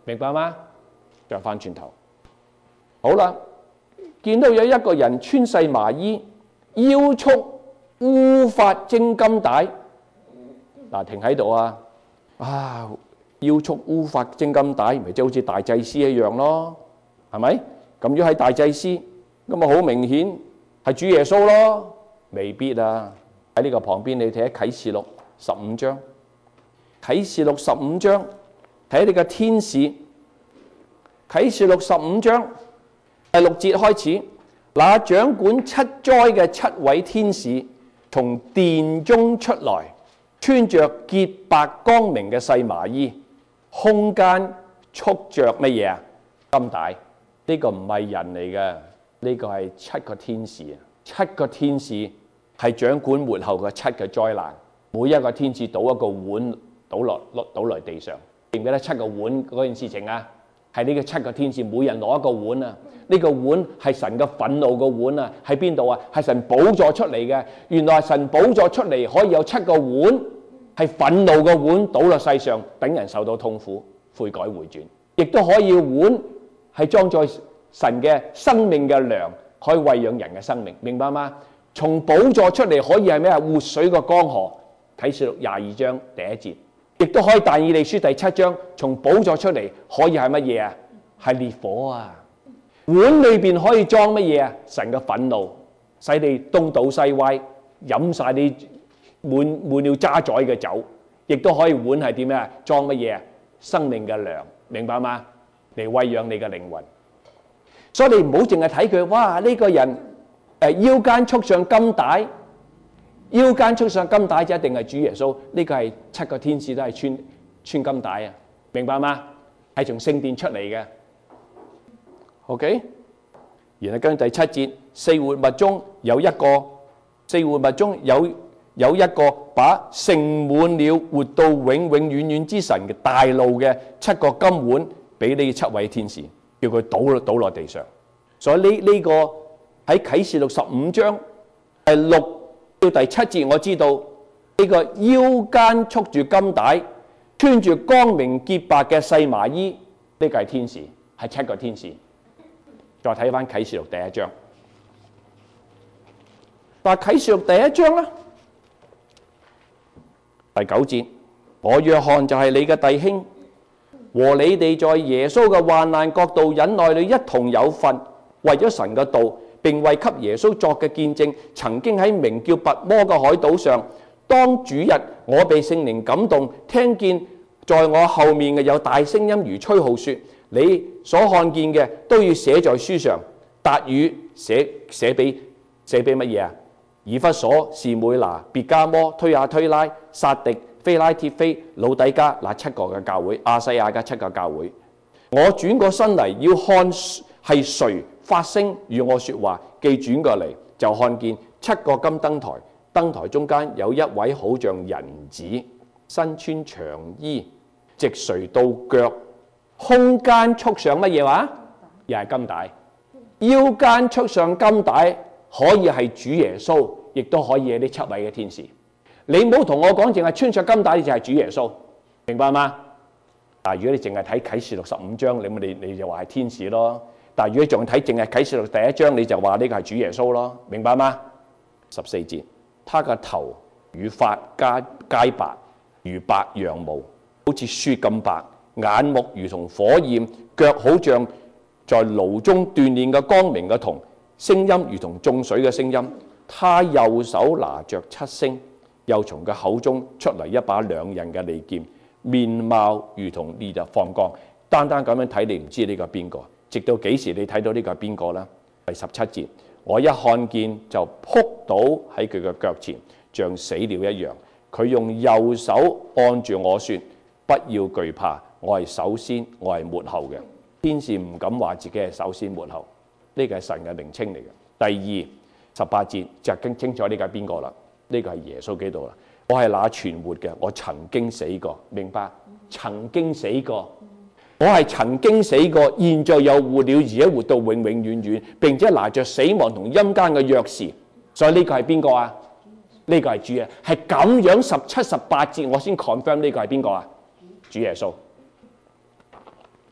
明白嗎？再翻轉頭，好啦，見到有一個人穿細麻衣，腰束烏髮精金帶，嗱，停喺度啊！啊，腰束烏髮精金帶，咪即係好似大祭司一樣咯，係咪？咁如果係大祭司，咁啊好明顯係主耶穌咯，未必啊！喺呢個旁邊，你睇啟示錄十五章，啟示錄十五章睇你個天使。啟示錄十五章第六節開始，那掌管七災嘅七位天使從殿中出來，穿着潔白光明嘅細麻衣，胸間束着乜嘢啊？金帶。呢、這個唔係人嚟嘅，呢、這個係七個天使啊！七個天使係掌管末後嘅七個災難，每一個天使倒一個碗倒落倒落地上，記唔記得七個碗嗰件事情啊？係呢個七個天使，每人攞一個碗啊！呢、這個碗係神嘅憤怒個碗啊！喺邊度啊？係神寶座出嚟嘅。原來係神寶座出嚟可以有七個碗，係憤怒個碗倒落世上，等人受到痛苦、悔改回轉。亦都可以碗係裝載神嘅生命嘅糧，可以餵養人嘅生命，明白嗎？從寶座出嚟可以係咩啊？活水個江河。啟示錄廿二章第一節。亦都可以但以理書第七章，從寶座出嚟可以係乜嘢啊？係烈火啊！碗裏邊可以裝乜嘢啊？神嘅憤怒，使你東倒西歪，飲晒你滿滿了渣滓嘅酒。亦都可以碗係點啊？裝乜嘢啊？生命嘅糧，明白嗎？嚟餵養你嘅靈魂。所以你唔好淨係睇佢，哇！呢、這個人誒腰間束上金帶。腰間束上金帶就一定係主耶穌，呢、這個係七個天使都係穿穿金帶啊，明白嗎？係從聖殿出嚟嘅。OK， 然後跟住第七節，四活物中有一個，四活物中有有一個把盛滿了活到永永遠遠之神嘅大怒嘅七個金碗俾呢七位天使，叫佢倒倒落地上。所以呢呢、這個喺啟示錄十五章第六到第七節，我知道呢、這個腰間束住金帶，穿住光明潔白嘅細麻衣，呢、這個係天使，係七個天使。再睇翻啟示錄第一章，但係啟示錄第一章咧，第九節，我約翰就係你嘅弟兄，和你哋在耶穌嘅患難國度忍耐裏一同有份，為咗神嘅道，並為給耶穌作嘅見證，曾經喺名叫拔摩嘅海島上，當主日我被聖靈感動，聽見在我後面嘅有大聲音如吹號說，你所看見嘅都要寫在書上。達語寫寫俾寫俾乜嘢啊？以弗所、士每拿、別加摩、推雅推拉、撒狄、非拉鐵非、老底加那七個嘅教會，亞細亞嘅七個教會。我轉過身嚟要看係誰發聲與我說話，既轉過嚟就看見七個金燈台，燈台中間有一位好像人子，身穿長衣，直垂到腳，胸間束上乜嘢話？又係金帶。腰間束上金帶，可以係主耶穌，亦都可以係呢七位嘅天使。你唔好同我講，淨係穿上金帶就係主耶穌，明白嗎？但係如果你淨係睇啟示錄十五章，你咪你你就話係天使咯。但係如果仲睇淨係啟示錄第一章，你就話呢個係主耶穌咯，明白嗎？十四節，他嘅頭與髮皆白，如白羊毛，好似雪咁白；眼目如同火焰，腳好像在爐中鍛煉嘅光明嘅銅，聲音如同眾水嘅聲音。他右手拿着七星，又從佢口中出嚟一把兩刃嘅利劍，面貌如同烈日放光。單單咁樣睇，你唔知呢個係邊個。直到幾時你睇到呢個係邊個呢？第十七節，我一看見就撲倒喺佢嘅腳前，像死了一樣。佢用右手按住我說：不要懼怕，我係首先，我係末後嘅。天使唔敢話自己係首先末後，呢個係神嘅名稱嚟嘅。第二十八節就更清楚呢個係邊個啦？呢個係耶穌基督啦。我係那存活嘅，我曾經死過，明白？曾經死過，我係曾經死過，現在又活了，而且活到永永遠遠，並且拿着死亡同陰間嘅鑰匙。所以呢個係邊個啊？呢個係主啊！係咁樣十七、十八節，我先 confirm 呢個係邊個啊？主耶穌。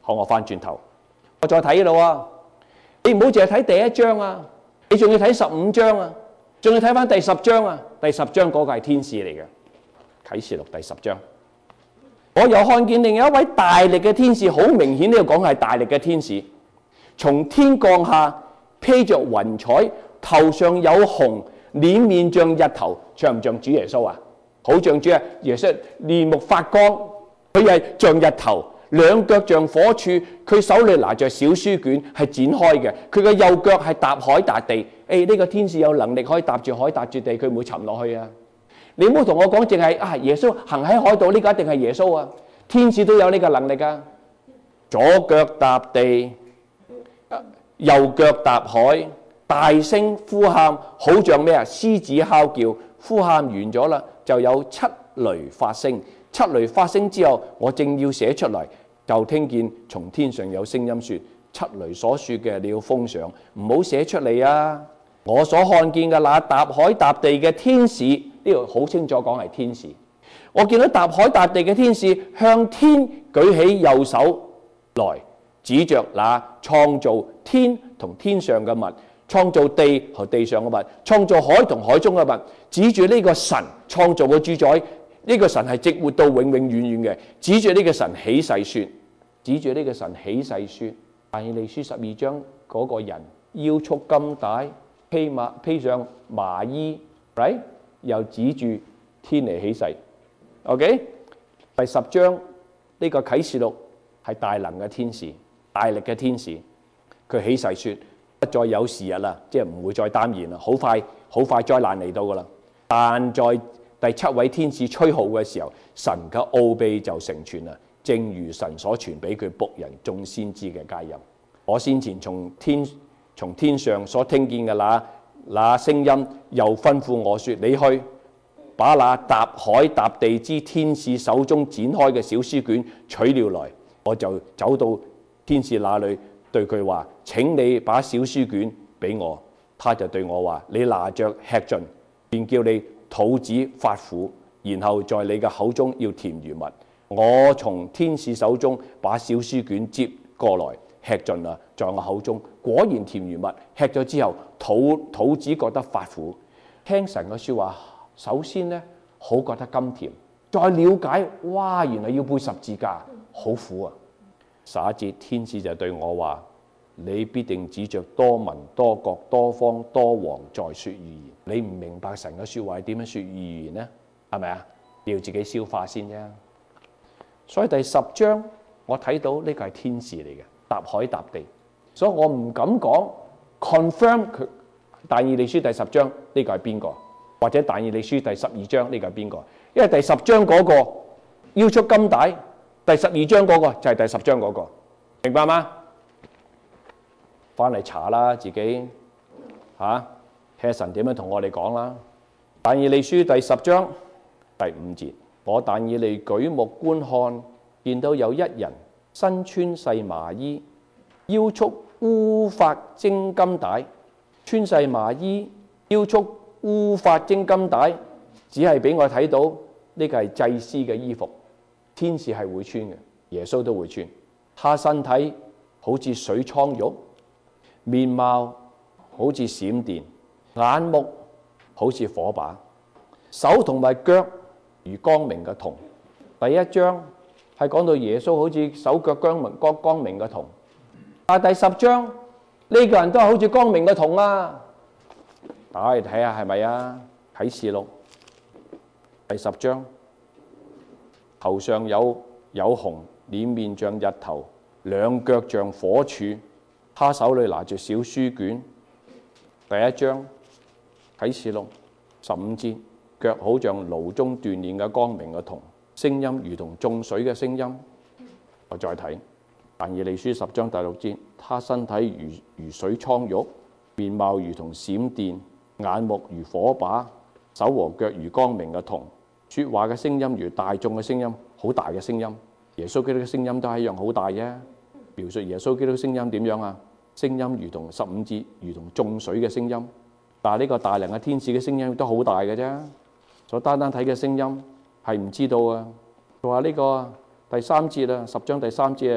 學我翻轉頭，我再睇咯喎。你唔好淨係睇第一章啊，你仲要睇十五章啊，仲要睇翻第十章啊。第十章嗰個係天使嚟嘅，啟示錄第十章。我又看見另一位大力嘅天使，好明顯呢個講係大力嘅天使，從天降下，披着雲彩，頭上有紅，臉面像日頭，像唔像主耶穌啊？好像主啊！耶穌面目發光，佢係像日頭，兩腳像火柱，佢手裏拿着小書卷係展開嘅，佢嘅右腳係踏海踏地。誒、哎，呢、這個天使有能力可以踏住海踏住地，佢唔會沉落去啊！你唔好同我講淨係啊耶穌行喺海度，呢、這個一定係耶穌啊！天使都有呢個能力啊！左腳踏地，右腳踏海，大聲呼喊，好像咩啊？獅子哮叫，呼喊完咗啦，就有七雷發聲。七雷發聲之後，我正要寫出嚟，就聽見從天上有聲音說：七雷所說嘅你要封上，唔好寫出嚟啊！我所看見嘅那踏海踏地嘅天使，呢度好清楚講係天使。我見到踏海踏地嘅天使向天舉起右手來，指着那創造天同天上嘅物，創造地和地上嘅物，創造海同海中嘅物，指住呢個神創造嘅主宰，呢、這個神係直活到永永遠遠嘅，指住呢個神起誓說，指住呢個神起誓說，但以理書十二章嗰個人腰束金帶，披馬披上麻衣 ，right？ 又指住天嚟起誓。OK， 第十章呢個啟示錄係大能嘅天使，大力嘅天使，佢起誓說不再有時日啦，即係唔會再耽延啦，好快好快災難嚟到噶啦。但在第七位天使吹號嘅時候，神嘅奧秘就成全啦，正如神所傳俾佢僕人眾先知嘅佳音。我先前從天從天上所聽見嘅那那聲音，又吩咐我說：你去，把那踏海踏地之天使手中展開嘅小書卷取了來。我就走到天使那裏，對佢話：請你把小書卷俾我。他就對我話：你拿着吃盡，便叫你肚子發苦，然後在你嘅口中要甜如蜜。我從天使手中把小書卷接過來，吃盡啦，在我口中果然甜如蜜。吃咗之後，肚肚子覺得發苦。聽神嘅說話，首先呢，好覺得甘甜，再了解，哇，原來要背十字架，好苦啊！十一節，天使就對我話：你必定指着多民多國多方多王在說預言。你唔明白神嘅說話係點樣說預言呢？係咪啊？要自己消化先啫。所以第十章我睇到呢個係天使嚟嘅，踏海踏地，所以我唔敢講 confirm 佢但以理書第十章呢個係邊個，或者但以理書第十二章呢個係邊個？因為第十章嗰個腰束金帶，第十二章嗰個就係第十章嗰個，明白嗎？翻嚟查啦，自己嚇睇下神點樣同我哋講啦。但以理書第十章第五節，我但以理舉目觀看，見到有一人身穿細麻衣，腰束烏法精金帶。穿細麻衣，腰束烏法精金帶，只係俾我睇到呢個係祭司嘅衣服，天使係會穿嘅，耶穌都會穿。他身體好似水蒼玉，面貌好似閃電，眼目好似火把，手同埋腳如光明嘅銅。第一章係講到耶穌好似手腳光明光光明嘅銅，但係第十章呢、這個人都係好似光明嘅銅啊！打嚟睇下係咪啊？啟示錄第十章，頭上有有紅，臉面像日頭，兩腳像火柱，他手裏拿住小書卷。第一章啟示錄十五節，腳好像爐中鍛煉嘅光明嘅銅，聲音如同眾水嘅聲音。我再睇但以理書十章第六節，他身體如如水蒼玉，面貌如同閃電，眼目如火把，手和腳如光明嘅銅，說話嘅聲音如大眾嘅聲音，好大嘅聲音。耶穌基督嘅聲音都係一樣好大啫。描述耶穌基督嘅聲音點樣啊？聲音如同十五節，如同眾水嘅聲音。但係呢個大能嘅天使嘅聲音都好大嘅啫。所以單單睇嘅聲音係唔知道啊。佢話呢個第三節啊，十章第三節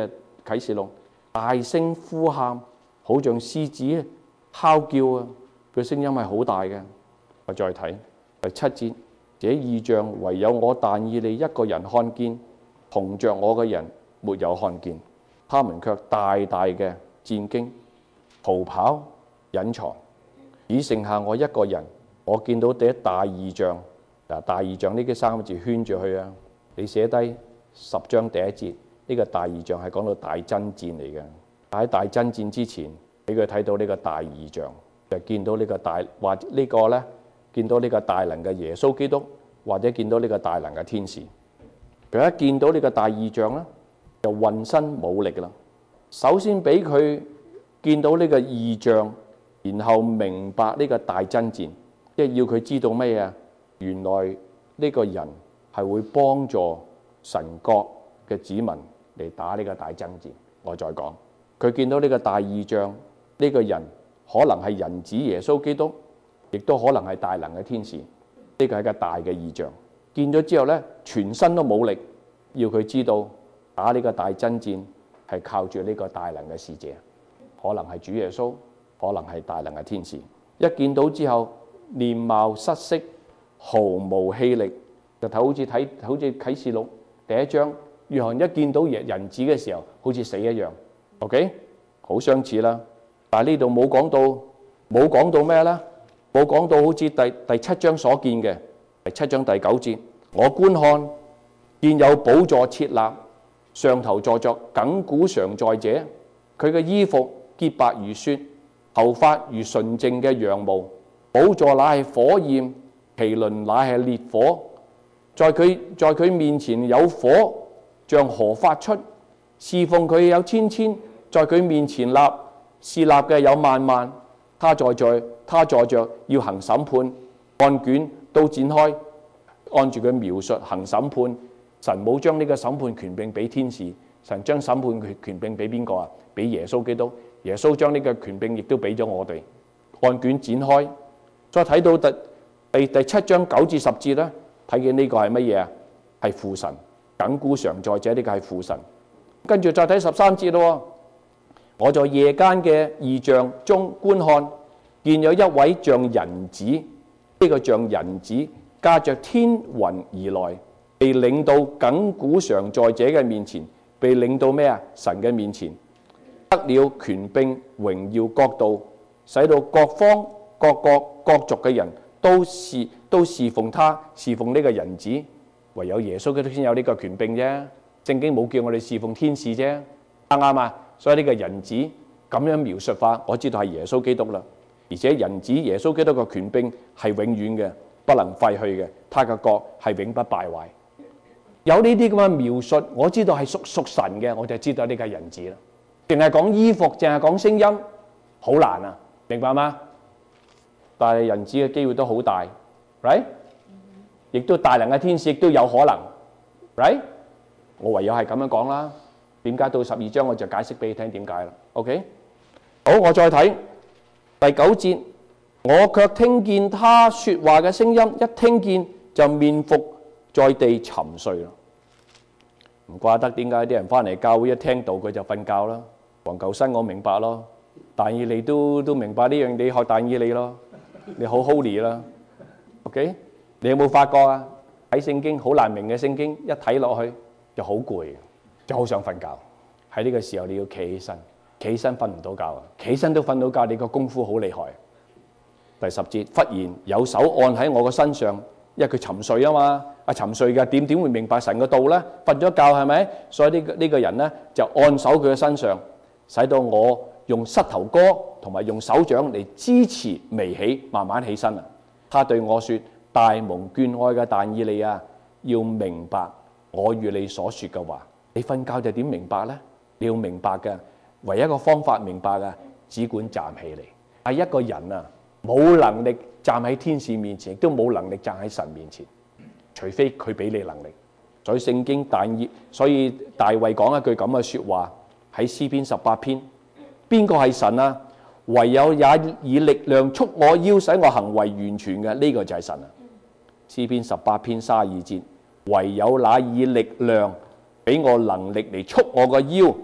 啟示錄，大聲呼喊，好像獅子哮叫啊！佢聲音係好大嘅。我再睇第七節，這異象唯有我但以理一個人看見，同着我嘅人沒有看見，他們卻大大嘅戰驚，逃跑隱藏，只剩下我一個人。我見到第一大異象，嗱，大異象呢啲三個字圈住佢啊！你寫低十章第一節，呢個大異象係講到大爭戰嚟嘅。喺大爭戰之前，俾佢睇到呢個大異象，就見到呢個大或呢個咧，見到呢個大能嘅耶穌基督，或者見到呢個大能嘅天使。佢一見到呢個大異象咧，就渾身冇力啦。首先俾佢見到呢個異象，然後明白呢個大爭戰。即係要佢知道咩啊？原來呢個人係會幫助神國嘅子民嚟打呢個大爭戰。我再講，佢見到呢個大異象，呢個人可能係人子耶穌基督，亦都可能係大能嘅天使。呢個係個大嘅異象。見咗之後咧，全身都冇力，要佢知道打呢個大爭戰係靠住呢個大能嘅使者，可能係主耶穌，可能係大能嘅天使。一見到之後，面貌失色，毫無氣力，就睇好似睇好似啟示錄第一章，約翰一見到人子嘅時候，好似死一樣。OK， 好相似啦。但係呢度冇講到，冇講到咩咧？冇講到好似第第七章所見嘅第七章第九節，我觀看見有寶座設立，上頭坐着亙古常在者，佢嘅衣服潔白如雪，頭髮如純淨嘅羊毛。寶座乃係火焰，其輪乃係烈火，在佢在佢面前有火像河發出，侍奉佢有千千，在佢面前立侍立嘅有萬萬。他在在他坐着要行審判，案卷都展開，按住佢描述行審判。神冇將呢個審判權柄俾天使，神將審判權權柄俾邊個啊？俾耶穌基督。耶穌將呢個權柄亦都俾咗我哋。案卷展開。再睇到第第第七章九至十節咧，睇見呢個係乜嘢啊？係父神，亙古常在者，呢個係父神。跟住再睇十三節咯。我在夜間嘅異象中觀看，見有一位像人子，呢、這個像人子駕着天雲而來，被領到亙古常在者嘅面前，被領到咩啊？神嘅面前，得了權柄、榮耀、國度，使到各方各國各族嘅人都是都侍奉他，侍奉呢個人子。唯有耶穌基督先有呢個權柄啫。聖經冇叫我哋侍奉天使啫，啱唔啱啊？所以呢個人子咁樣描述法，我知道係耶穌基督啦。而且人子耶穌基督嘅權柄係永遠嘅，不能廢去嘅。他嘅國係永不敗壞。有呢啲咁嘅描述，我知道係屬屬神嘅，我就知道呢個係人子啦。淨係講衣服，淨係講聲音，好難啊，明白嗎？但係人子嘅機會都好大 ，right？ 亦都大能嘅天使亦都有可能 ，right？ 我唯有係咁樣講啦。點解到十二章我就解釋俾你聽點解啦 ？OK？ 好，我再睇第九節，我卻聽見他說話嘅聲音，一聽見就面伏在地沉睡啦。唔怪得點解啲人翻嚟教會一聽到佢就瞓覺啦。黃舊生我明白咯，但以理都都明白呢樣，你學但以理咯。你好 holy 啦 ，OK？ 你有冇發覺啊？睇聖經好難明嘅聖經，一睇落去就好攰，就好想瞓覺。喺呢個時候你要企起身，企起身瞓唔到覺啊！企起身都瞓到覺，你個功夫好厲害。第十節，忽然有手按喺我個身上，因為佢沉睡啊嘛，啊沉睡嘅點點會明白神嘅道咧？瞓咗覺係咪？所以呢個呢個人咧就按手佢嘅身上，使到我用膝頭哥同埋用手掌嚟支持微起，慢慢起身啊！他對我說：大蒙眷愛嘅但以理啊，要明白我與你所說嘅話。你瞓覺就點明白呢？你要明白嘅，唯一一個方法明白嘅，只管站起嚟。係一個人啊，冇能力站喺天使面前，亦都冇能力站喺神面前，除非佢俾你能力。所以聖經但以，所以大衛講一句咁嘅說話喺詩篇十八篇。邊個係神啊？唯有也以力量束我腰，使我行為完全嘅，呢、這個就係神啊！詩篇十八篇三十二節，唯有那以力量俾我能力嚟束我個腰，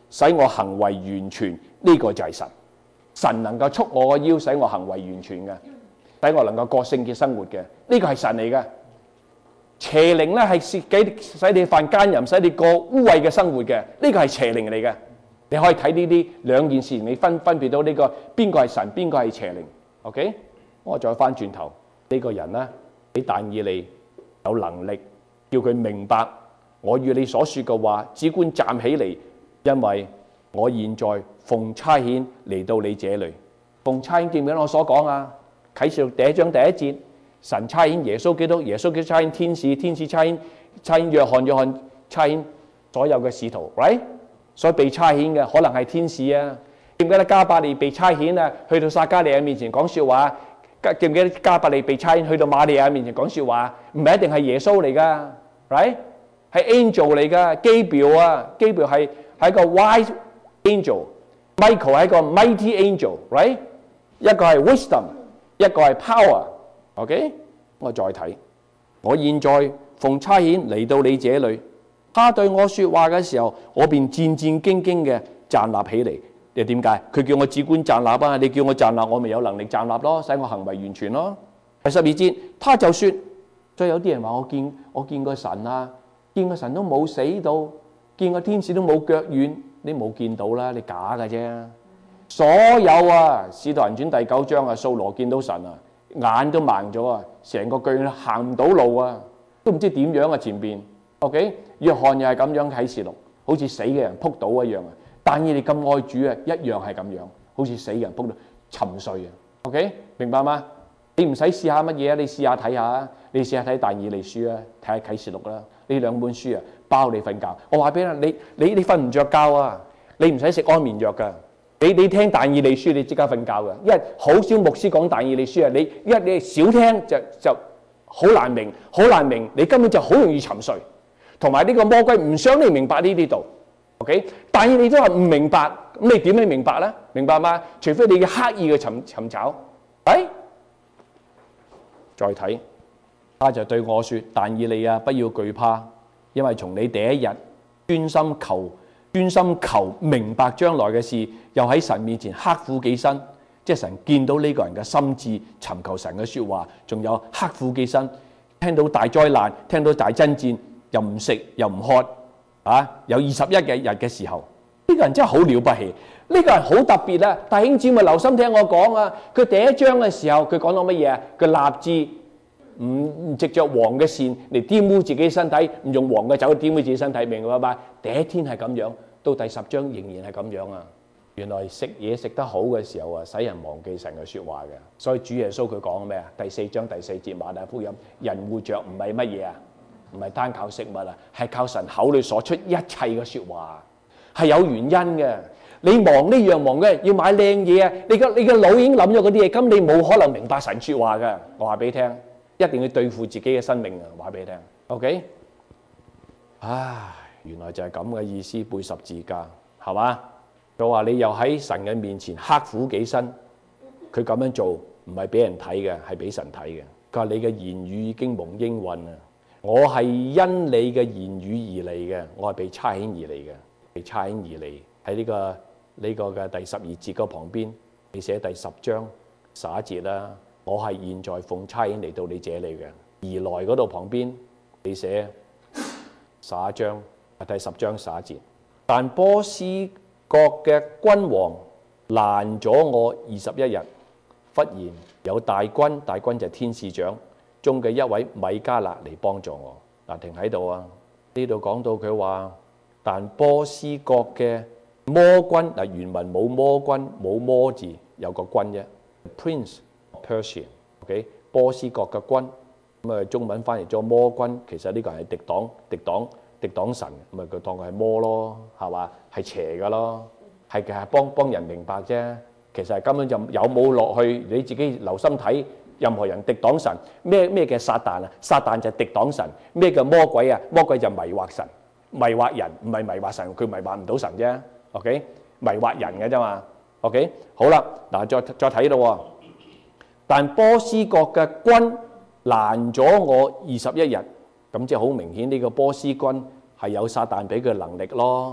使我行為完全，呢、這個就係神。神能夠束我個腰，使我行為完全嘅，使我能夠過聖潔生活嘅，呢、這個係神嚟嘅。邪靈咧係使使你犯奸淫，使你過污穢嘅生活嘅，呢、這個係邪靈嚟嘅。你可以睇呢啲兩件事，你分分別到呢、這個邊個係神，邊個係邪靈。OK， 我再翻轉頭呢、這個人咧，俾但以理有能力叫佢明白，我與你所說嘅話，只管站起嚟，因為我現在奉差遣嚟到你這裏。奉差遣記唔記得我所講啊？啟示錄第一章第一節，神差遣耶穌基督，耶穌基督差遣天使，天使差遣差遣約翰，約翰差遣所有嘅使徒 ，right？ 所以被差遣嘅可能係天使啊。記唔記得加百利被差遣啊？去到撒迦利亞面前講説話。記唔記得加百利被差遣去到瑪利亞面前講説話？唔係一定係耶穌嚟噶 ，right？ 係 angel 嚟噶 ，Gabriel 啊 ，Gabriel 係係一個 wise angel，Michael 係一個 mighty angel，right？ 一個係 wisdom， 一個係 power。OK， 我再睇，我現在奉差遣嚟到你這裏，他對我説話嘅時候，我便戰戰兢兢嘅站立起嚟。又點解？佢叫我只管站立啊！你叫我站立，我咪有能力站立咯，使我行為完全咯。第十二節，他就説，所以有啲人話我見我見過神啊，見過神都冇死到，見過天使都冇腳軟，你冇見到啦，你假嘅啫。所有啊，《使徒行傳》第九章啊，掃羅見到神啊，眼都盲咗啊，成個腳行唔到路啊，都唔知點樣啊前邊。OK， 約翰又係咁樣啟示錄，好似死嘅人仆倒一樣啊。但以理咁愛主啊，一樣係咁樣，好似死人仆到沉睡啊。OK， 明白嗎？你唔使試下乜嘢啊，你試下睇下，你試下睇但以理書啊，睇下啟示錄啦，呢兩本書啊，包你瞓覺。我話俾你，你你你瞓唔着覺啊，你唔使食安眠藥噶。你你聽但以理書，你即刻瞓覺噶，因為好少牧師講但以理書啊。你一你少聽就就好難明，好難明，你根本就好容易沉睡。同埋呢個魔鬼唔想你明白呢啲道。OK， 但係你都話唔明白，咁你點樣明白咧？明白嗎？除非你要刻意嘅尋尋找，係、哎、再睇，他就對我說：但以理啊，不要懼怕，因為從你第一日專心求、專心求明白將來嘅事，又喺神面前刻苦己身，即係神見到呢個人嘅心志，尋求神嘅説話，仲有刻苦己身，聽到大災難，聽到大爭戰，又唔食又唔喝。啊！有二十一嘅日嘅時候，呢、這個人真係好了不起，呢、這個人好特別啊！弟兄姊妹留心聽我講啊！佢第一章嘅時候，佢講到乜嘢啊？佢立志唔唔藉着黃嘅線嚟玷污自己身體，唔用黃嘅酒玷污自己身體，明白嘛？第一天係咁樣，到第十章仍然係咁樣啊！原來食嘢食得好嘅時候啊，使人忘記神嘅説話嘅。所以主耶穌佢講咩啊？第四章第四節馬太福音，人活着唔係乜嘢啊？唔係單靠食物啊，係靠神口裏所出一切嘅説話，係有原因嘅。你忙呢樣忙嘅，要買靚嘢啊！你個你個腦已經諗咗嗰啲嘢，咁你冇可能明白神説話嘅。我話俾你聽，一定要對付自己嘅生命啊！話俾你聽 ，OK？ 唉，原來就係咁嘅意思，背十字架係嘛？佢話你又喺神嘅面前刻苦己身，佢咁樣做唔係俾人睇嘅，係俾神睇嘅。佢話你嘅言語已經蒙應允啊！我係因你嘅言語而嚟嘅，我係被差遣而嚟嘅，被差遣而嚟喺呢個呢、這個嘅第十二節嗰旁邊，你寫第十章十一節啦。我係現在奉差遣嚟到你這裏嘅，而來嗰度旁邊你寫十一章第十章十一節。但波斯國嘅君王攔咗我二十一日，忽然有大軍，大軍就係天使長中嘅一位米迦勒嚟幫助我。嗱，停喺度啊！呢度講到佢話，但波斯國嘅魔軍，嗱，原文冇魔軍冇魔字，有個軍啫。Prince of Persia，OK， 波斯國嘅軍，咁啊中文翻譯咗魔軍，其實呢個係敵黨敵黨敵黨神，咁啊佢當佢係魔咯，係嘛？係邪噶咯，係其實幫幫人明白啫。其實根本就有冇落去，你自己留心睇。任何人敵擋神，咩咩嘅撒旦啊？撒旦就係敵擋神。咩叫魔鬼啊？魔鬼就迷惑神，迷惑人，唔係迷惑神，佢迷惑唔到神啫。OK， 迷惑人嘅啫嘛。OK， 好啦，嗱，再再睇到喎。但波斯國嘅軍攔咗我二十一日，咁即係好明顯呢個波斯軍係有撒旦俾佢能力咯。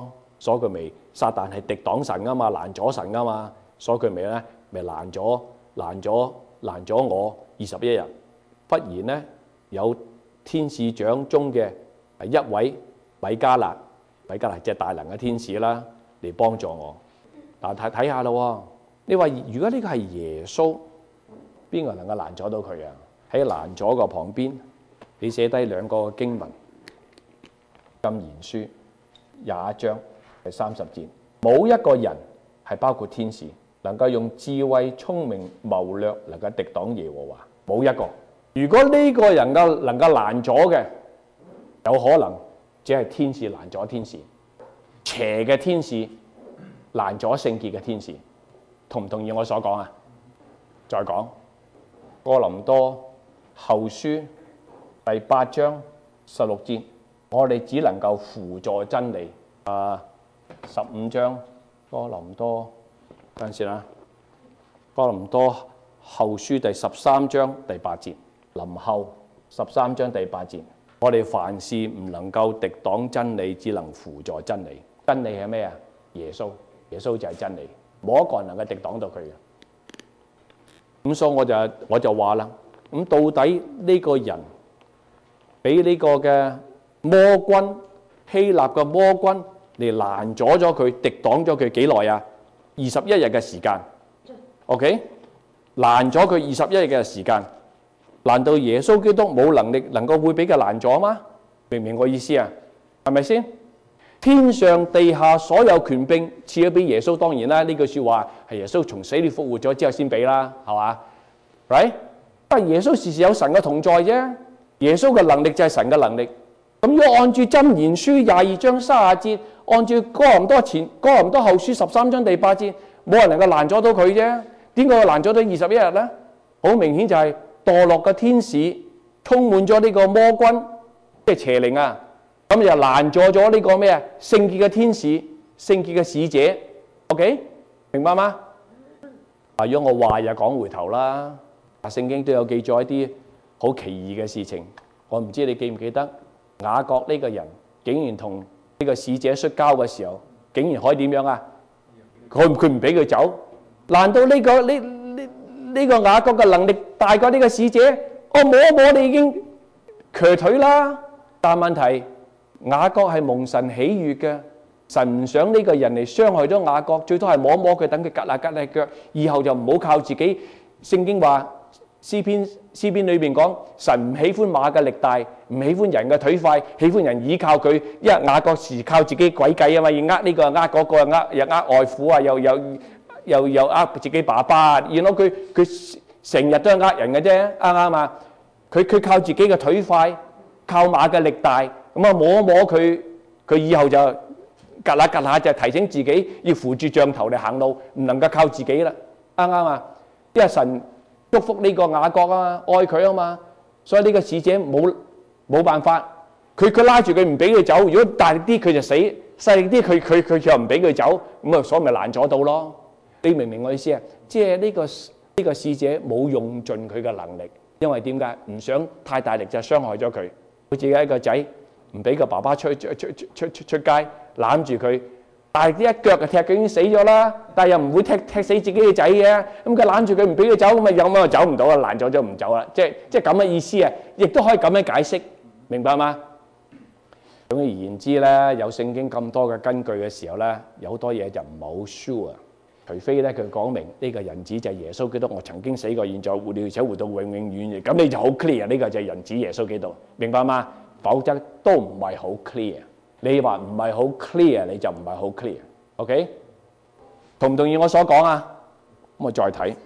所以佢咪撒旦係敵擋神啊嘛，攔阻神啊嘛，所以佢咪咧咪攔咗攔咗攔咗我二十一日。忽然咧有天使長中嘅一位米迦勒，米迦勒即係大能嘅天使啦，嚟幫助我。嗱，睇睇下咯，你話如果呢個係耶穌，邊個能夠攔阻到佢啊？喺攔阻個旁邊，你寫低兩個經文，箴言書廿一章第三十節，冇一個人係包括天使，能夠用智慧、聰明、謀略能夠敵擋耶和華，冇一個。如果呢個人夠能夠攔阻嘅，有可能只係天使攔阻天使，邪嘅天使攔阻聖潔嘅天使，同唔同意我所講啊？再講哥林多後書第八章十六節，我哋只能夠輔助真理。啊，十五章哥林多，等陣先啦。哥林多後書第十三章第八節，林後十三章第八節，我哋凡事唔能夠敵擋真理，只能輔助真理。真理係咩啊？耶穌，耶穌就係真理，冇一個人能夠敵擋到佢嘅。咁所以我就我就話啦，咁到底呢個人俾呢個嘅魔軍希臘嘅魔軍嚟攔阻咗佢，敵擋咗佢幾耐啊？二十一日嘅時間 ，OK， 攔咗佢二十一日嘅時間。難道耶穌基督冇能力能夠會俾佢攔阻嗎？明唔明我意思啊？係咪先？天上地下所有權柄賜咗俾耶穌，當然啦，呢句説話係耶穌從死裏復活咗之後先俾啦，係嘛 ？Right？ 但係耶穌時時有神嘅同在啫，耶穌嘅能力就係神嘅能力。咁如果按住箴言書廿二章三十節，按照哥林多前哥林多後書十三章第八節，冇人能夠攔阻到佢啫。點解佢攔阻到二十一日咧？好明顯就係墮落嘅天使充滿咗呢個魔軍，即係邪靈啊！咁就攔阻咗呢個咩啊？聖潔嘅天使、聖潔嘅使者 ，OK， 明白嗎？啊，如果我話又講回頭啦，啊，聖經都有記載一啲好奇異嘅事情，我唔知你記唔記得雅各呢個人竟然同呢個使者摔跤嘅時候，竟然可以點樣啊？佢佢唔俾佢走，難道呢個呢呢呢個雅各嘅能力大過呢個使者？我摸一摸你已經瘸腿啦，但問題。雅各係蒙神喜悅嘅，神唔想呢個人嚟傷害咗雅各，最多係摸摸佢，等佢趌下趌下腳，以後就唔好靠自己。聖經話詩篇詩篇裏邊講，神唔喜歡馬嘅力大，唔喜歡人嘅腿快，喜歡人倚靠佢。因為雅各時靠自己詭計啊嘛，要呃呢個呃嗰個，呃又呃外父啊，又又又又呃自己爸爸。原來佢佢成日都係呃人嘅啫，啱唔啱啊？佢佢靠自己嘅腿快，靠馬嘅力大。咁啊摸一摸佢，佢以後就趌下趌下就提醒自己要扶住杖頭嚟行路，唔能夠靠自己啦，啱唔啱啊？因為神祝福呢個雅各啊嘛，愛佢啊嘛，所以呢個使者冇冇辦法，佢佢拉住佢唔俾佢走，如果大力啲佢就死，細力啲佢佢佢就唔俾佢走，咁啊所以咪攔阻到咯。你明唔明我意思啊？即係呢個呢個使者冇用盡佢嘅能力，因為點解？唔想太大力就傷害咗佢，佢自己一個仔。唔俾個爸爸出出出出出出街攬住佢，但係啲一腳就踢佢已經死咗啦。但係又唔會踢踢死自己嘅仔嘅，咁佢攬住佢唔俾佢走，咁咪有乜走唔到啊？攔咗就唔走啦，即係即係咁嘅意思啊！亦都可以咁樣解釋，明白嗎？總而言之咧，有聖經咁多嘅根據嘅時候咧，有好多嘢就唔係好 sure，除非咧佢講明呢個人子就係耶穌基督，我曾經死過，現在活了，而且活到永永遠遠，咁你就好 clear 呢個就係人子耶穌基督，明白嗎？否則都唔係好 clear， 你話唔係好 clear， 你就唔係好 clear。OK， 同唔同意我所講啊？咁我再睇。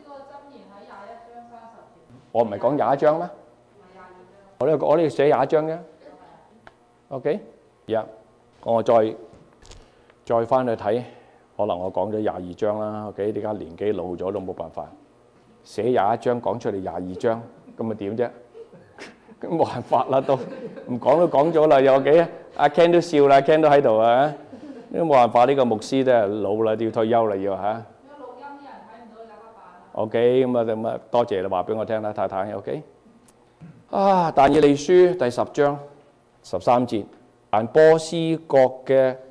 我唔係講廿一章咩？我呢我呢度寫廿一章嘅。OK， 呀，我再再翻去睇，可能我講咗廿二章啦。OK， 呢家年紀老咗都冇辦法，寫廿一章講出嚟廿二章，咁咪點啫？咁冇辦法啦，都唔講都講咗啦，有幾阿 Ken 都笑啦 ，Ken 都喺度啊，都冇辦法，呢個牧師都係老啦，都要退休啦要嚇。有錄音啲人睇唔到有乜辦？OK，咁啊咁啊，多謝你話俾我聽啦，太太 OK。啊，但以理書第十章十三節，但波斯國嘅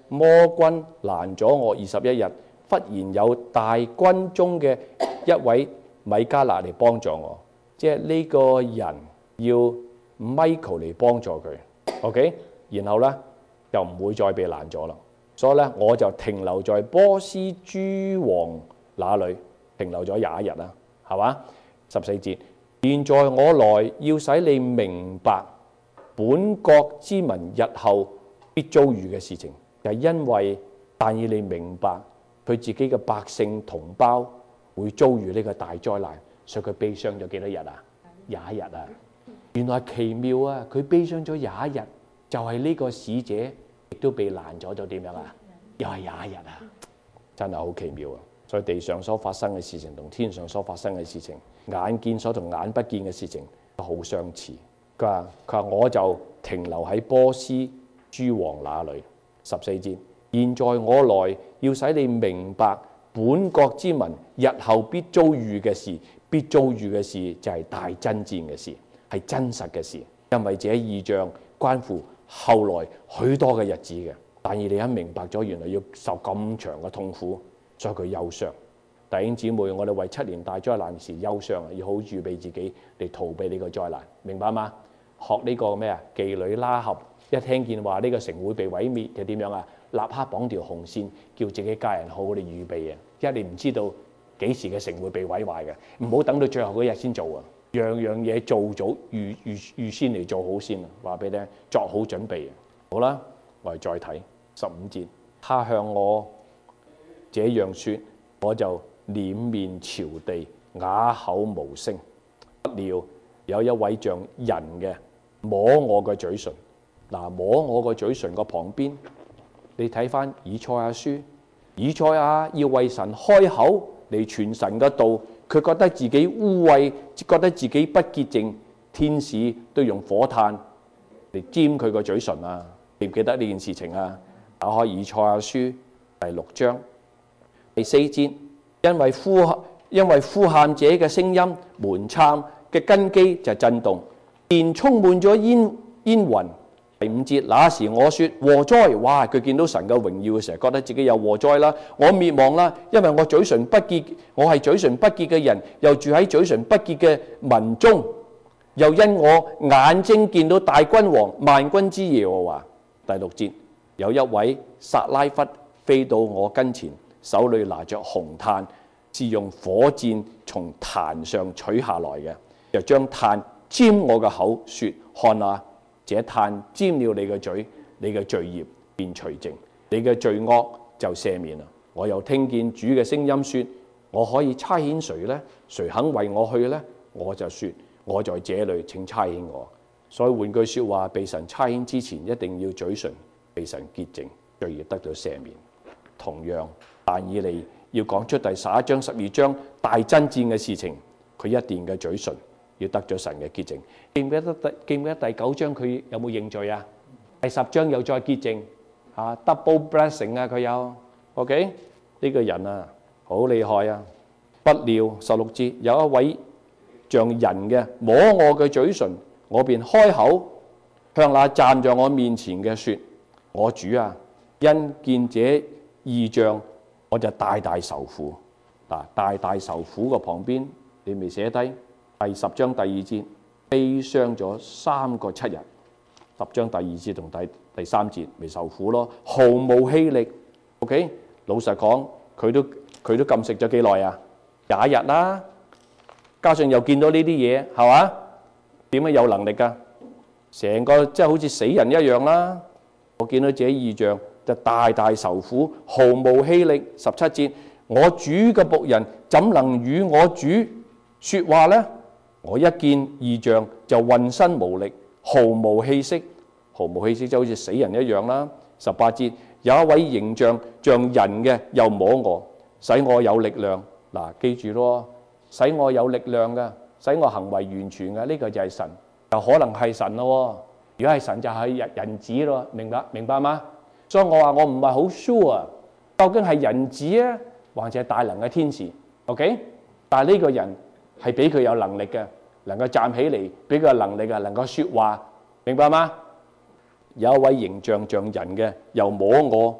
魔軍攔咗我二十一日，忽然有大軍中嘅一位米迦勒嚟幫助我，即係呢個人要 Michael 嚟幫助佢 ，OK， 然後咧又唔會再被攔咗啦。所以咧我就停留在波斯諸王那裏，停留咗廿一日啦，係嘛？十四節，現在我來要使你明白本國之民日後必遭遇嘅事情，就係因為但以理明白佢自己嘅百姓同胞會遭遇呢個大災難，所以佢悲傷咗幾多日啊？廿一日啊！原來奇妙啊！佢悲傷咗廿一日，就係、是、呢個使者亦都被攔咗，就點樣啊？又係廿一日啊！真係好奇妙啊！所以地上所發生嘅事情同天上所發生嘅事情，眼見所同眼不見嘅事情都好相似。佢話：佢話我就停留喺波斯諸王那裏。十四節，現在我來要使你明白本國之民日後必遭遇嘅事，必遭遇嘅事就係大爭戰嘅事，係真實嘅事。因為這異象關乎後來許多嘅日子嘅。但以理一明白咗，原來要受咁長嘅痛苦，所以佢憂傷。弟兄姊妹，我哋為七年大災難時憂傷啊，要好預備自己嚟逃避呢個災難，明白嗎？學呢個咩啊？妓女拉合一聽見話呢個城會被毀滅，就點樣啊？立刻綁條紅線，叫自己家人好好哋預備啊！因為你唔知道幾時嘅城會被毀壞嘅，唔好等到最後嗰日先做啊！樣樣嘢做早預預預先嚟做好先啊！話俾你聽，作好準備啊！好啦，我哋再睇十五節，他向我這樣說，我就臉面朝地，啞口無聲。不料有一位像人嘅摸我嘅嘴唇，嗱，摸我個嘴唇個旁邊，你睇翻以賽亞書，以賽亞要為神開口嚟傳神嘅道，佢覺得自己污穢，覺得自己不潔淨，天使都用火炭嚟沾佢個嘴唇啊！記唔記得呢件事情啊？打開以賽亞書第六章第四節，因為呼因為呼喊者嘅聲音，門檻嘅根基就震動，電充滿咗煙煙雲。第五節，那時我說禍哉！哇！佢見到神嘅榮耀嘅時候，覺得自己有禍哉啦，我滅亡啦，因為我嘴唇不潔，我係嘴唇不潔嘅人，又住喺嘴唇不潔嘅民中，又因我眼睛見到大君王萬軍之耶和華。第六節，有一位撒拉弗飛到我跟前，手裏拿着紅炭，是用火箭從壇上取下來嘅，又將炭沾我嘅口，說：看啊！這炭沾了你嘅嘴，你嘅罪孽便除淨，你嘅罪惡就赦免啦。我又聽見主嘅聲音說：我可以差遣誰呢？誰肯為我去呢？我就說：我在這裏，請差遣我。所以換句說話，被神差遣之前，一定要嘴唇被神潔淨，罪孽得到赦免。同樣，但以理要講出第十一章、十二章大爭戰嘅事情，佢一定嘅嘴唇要得咗神嘅潔淨。記唔記得第記唔記得第九章佢有冇認罪啊？第十章又再潔淨啊 ，double blessing 啊，佢有 OK 呢個人啊，好厲害啊！不料十六節有一位像人嘅摸我嘅嘴唇，我便開口向那站在我面前嘅說：我主啊，因見這異象，我就大大受苦。嗱，大大受苦嘅旁邊你未寫低第十章第二節。悲傷咗三個七日，十章第二節同第第三節未受苦咯，毫無氣力。OK， 老實講，佢都佢都禁食咗幾耐啊？廿一日啦，加上又見到呢啲嘢，係嘛？點樣有能力㗎？成個即係好似死人一樣啦。我見到這異象就大大受苦，毫無氣力。十七節，我主嘅僕人怎能與我主說話呢？我一見異象就渾身無力，毫無氣息，毫無氣息就好似死人一樣啦。十八節，有一位形象像人嘅又摸我，使我有力量。嗱，記住咯，使我有力量嘅，使我行為完全嘅，呢個就係神，又可能係神咯。如果係神就係人人子咯，明白明白嗎？所以我話我唔係好 sure 究竟係人子啊，或者係大能嘅天使。OK， 但係呢個人係俾佢有能力嘅。能夠站起嚟，俾佢有能力啊，能夠說話，明白嗎？有一位形象像人嘅，又摸我，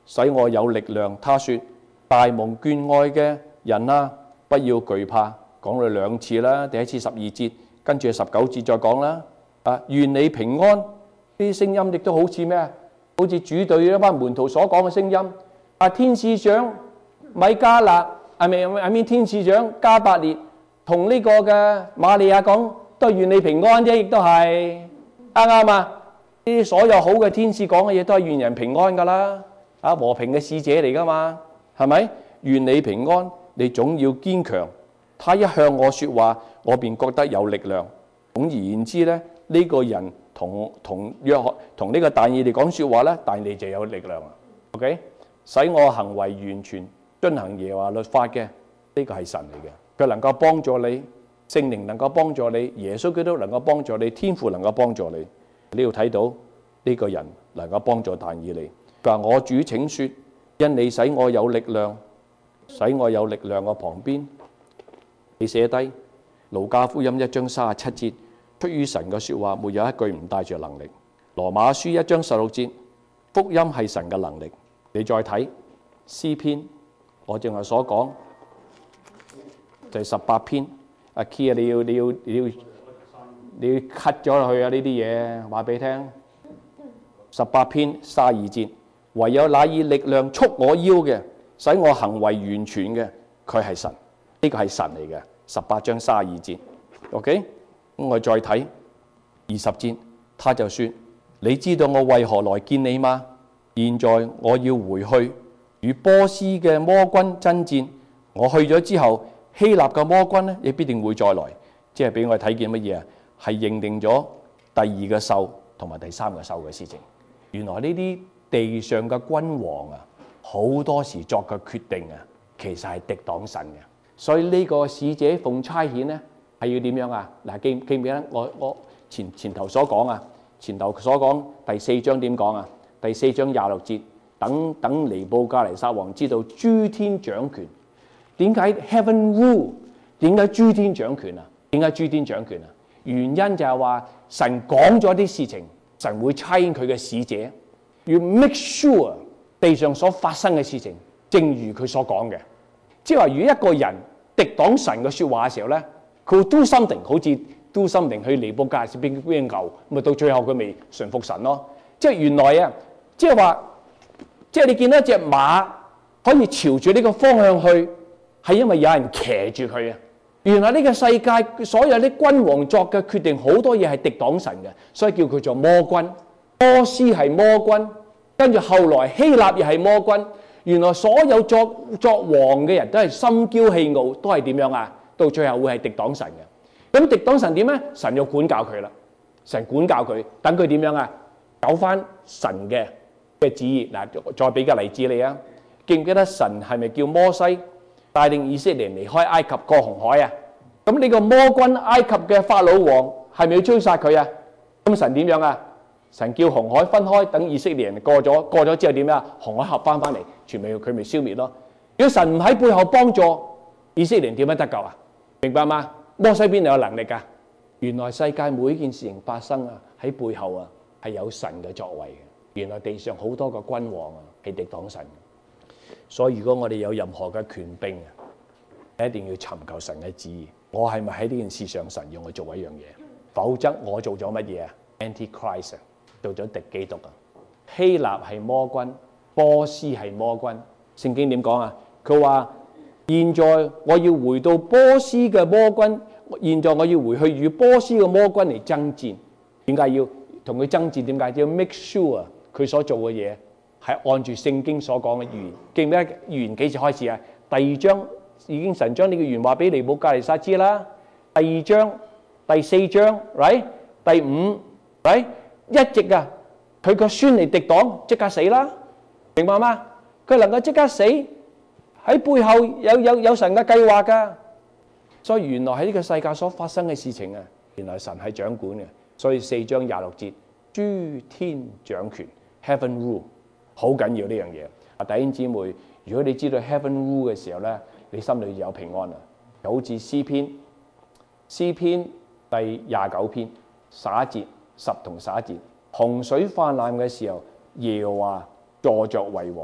使我有力量。他說：大蒙眷愛嘅人啊，不要懼怕。講咗兩次啦，第一次十二節，跟住十九節再講啦。啊，願你平安。呢啲聲音亦都好似咩啊？好似主對一班門徒所講嘅聲音。啊，天使長米迦勒，係咪係咪天使長加百列同呢個嘅瑪利亞講，都係願你平安啫，亦都係啱唔啱啊？呢啲所有好嘅天使講嘅嘢都係願人平安噶啦。啊，和平嘅使者嚟噶嘛，係咪？願你平安，你總要堅強。他一向我說話，我便覺得有力量。總而言之咧，呢、這個人同同約翰同呢個但以理講說話咧，但以理就有力量啦。OK， 使我行為完全，遵行耶和華律法嘅，呢、這個係神嚟嘅，佢能夠幫助你，聖靈能夠幫助你，耶穌基督能夠幫助你，天父能夠幫助你。呢度睇到呢個人能夠幫助但以理。佢話：我主請說，因你使我有力量，使我有力量嘅旁邊，你寫低路加福音一章三十七節，出於神嘅說話，沒有一句唔帶住能力。羅馬書一章十六節，福音係神嘅能力。你再睇詩篇，我正話所講就係十八篇。阿 Key 啊，你要你要你要你要 cut 咗落去啊！呢啲嘢話俾你聽，十八篇卅二節，唯有那以力量束我腰嘅，使我行為完全嘅，佢係神。呢個係神嚟嘅。十八章卅二節 ，OK， 咁我再睇二十節，他就說：你知道我為何來見你嗎？現在我要回去與波斯嘅魔軍爭戰。我去咗之後，希臘嘅魔軍咧，亦必定會再來。即係俾我睇見乜嘢啊？係認定咗第二個獸同埋第三個獸嘅事情。原來呢啲地上嘅君王啊，好多時作嘅決定啊，其實係敵擋神嘅。所以呢個使者奉差遣咧，係要點樣啊？嗱，記記唔記得我我前前頭所講啊？前頭所講第四章點講啊？第四章廿六節，等等尼布甲尼撒王知道諸天掌權。點解 Heaven rule？ 點解諸天掌權啊？點解諸天掌權啊？原因就係話神講咗啲事情，神會差遣佢嘅使者，要 make sure 地上所發生嘅事情，正如佢所講嘅。即係話，如果一個人敵擋神嘅説話嘅時候咧，佢會 do something， 好似 do something 去尼布甲尼撒變變牛，咪到最後佢咪順服神咯。即係原來啊，即係話，即係你見到一隻馬可以朝住呢個方向去，係因為有人騎住佢啊。原來呢個世界所有啲君王作嘅決定，好多嘢係敵擋神嘅，所以叫佢做魔君。波斯係魔君，跟住後來希臘又係魔君。原來所有作作王嘅人都係心驕氣傲，都係點樣啊？到最後會係敵擋神嘅。咁敵擋神點咧？神要管教佢啦，神管教佢，等佢點樣啊？走翻神嘅嘅旨意。嗱，再俾個例子你啊，記唔記得神係咪叫摩西帶領以色列離開埃及過紅海啊？咁呢個魔君埃及嘅法老王係咪要追殺佢啊？咁神點樣啊？神叫紅海分開，等以色列人過咗，過咗之後點樣啊？紅海合翻翻嚟，全部佢咪消滅咯。如果神唔喺背後幫助以色列人，點樣得救啊？明白嗎？摩西邊度有能力㗎？原來世界每一件事情發生啊，喺背後啊係有神嘅作為嘅。原來地上好多個君王啊係敵擋神嘅。所以如果我哋有任何嘅權柄啊，一定要尋求神嘅旨意。我係咪喺呢件事上神要我做一樣嘢？否則我做咗乜嘢啊 ？Antichrist 啊，做咗敵基督啊！希臘係魔君，波斯係魔君。聖經點講啊？佢話：現在我要回到波斯嘅魔君，現在我要回去與波斯嘅魔君嚟爭戰。點解要同佢爭戰？點解要 make sure 佢所做嘅嘢係按住聖經所講嘅預言？記唔記得預言幾時開始啊？第二章。已經神將呢個預言話俾尼布甲尼撒知啦。第二章、第四章 ，right？ 第五 ，right？ 一直啊，佢個孫嚟敵擋，即刻死啦，明白嗎？佢能夠即刻死，喺背後有有有神嘅計劃㗎。所以原來喺呢個世界所發生嘅事情啊，原來神係掌管嘅。所以四章廿六節，諸天掌權 ，Heaven rule， 好緊要呢樣嘢。啊，弟兄姊妹，如果你知道 Heaven rule 嘅時候咧，你心裏就有平安啦，就好似詩篇，詩篇第廿九篇十一節十同十一節，洪水泛濫嘅時候，耶和華坐着為王，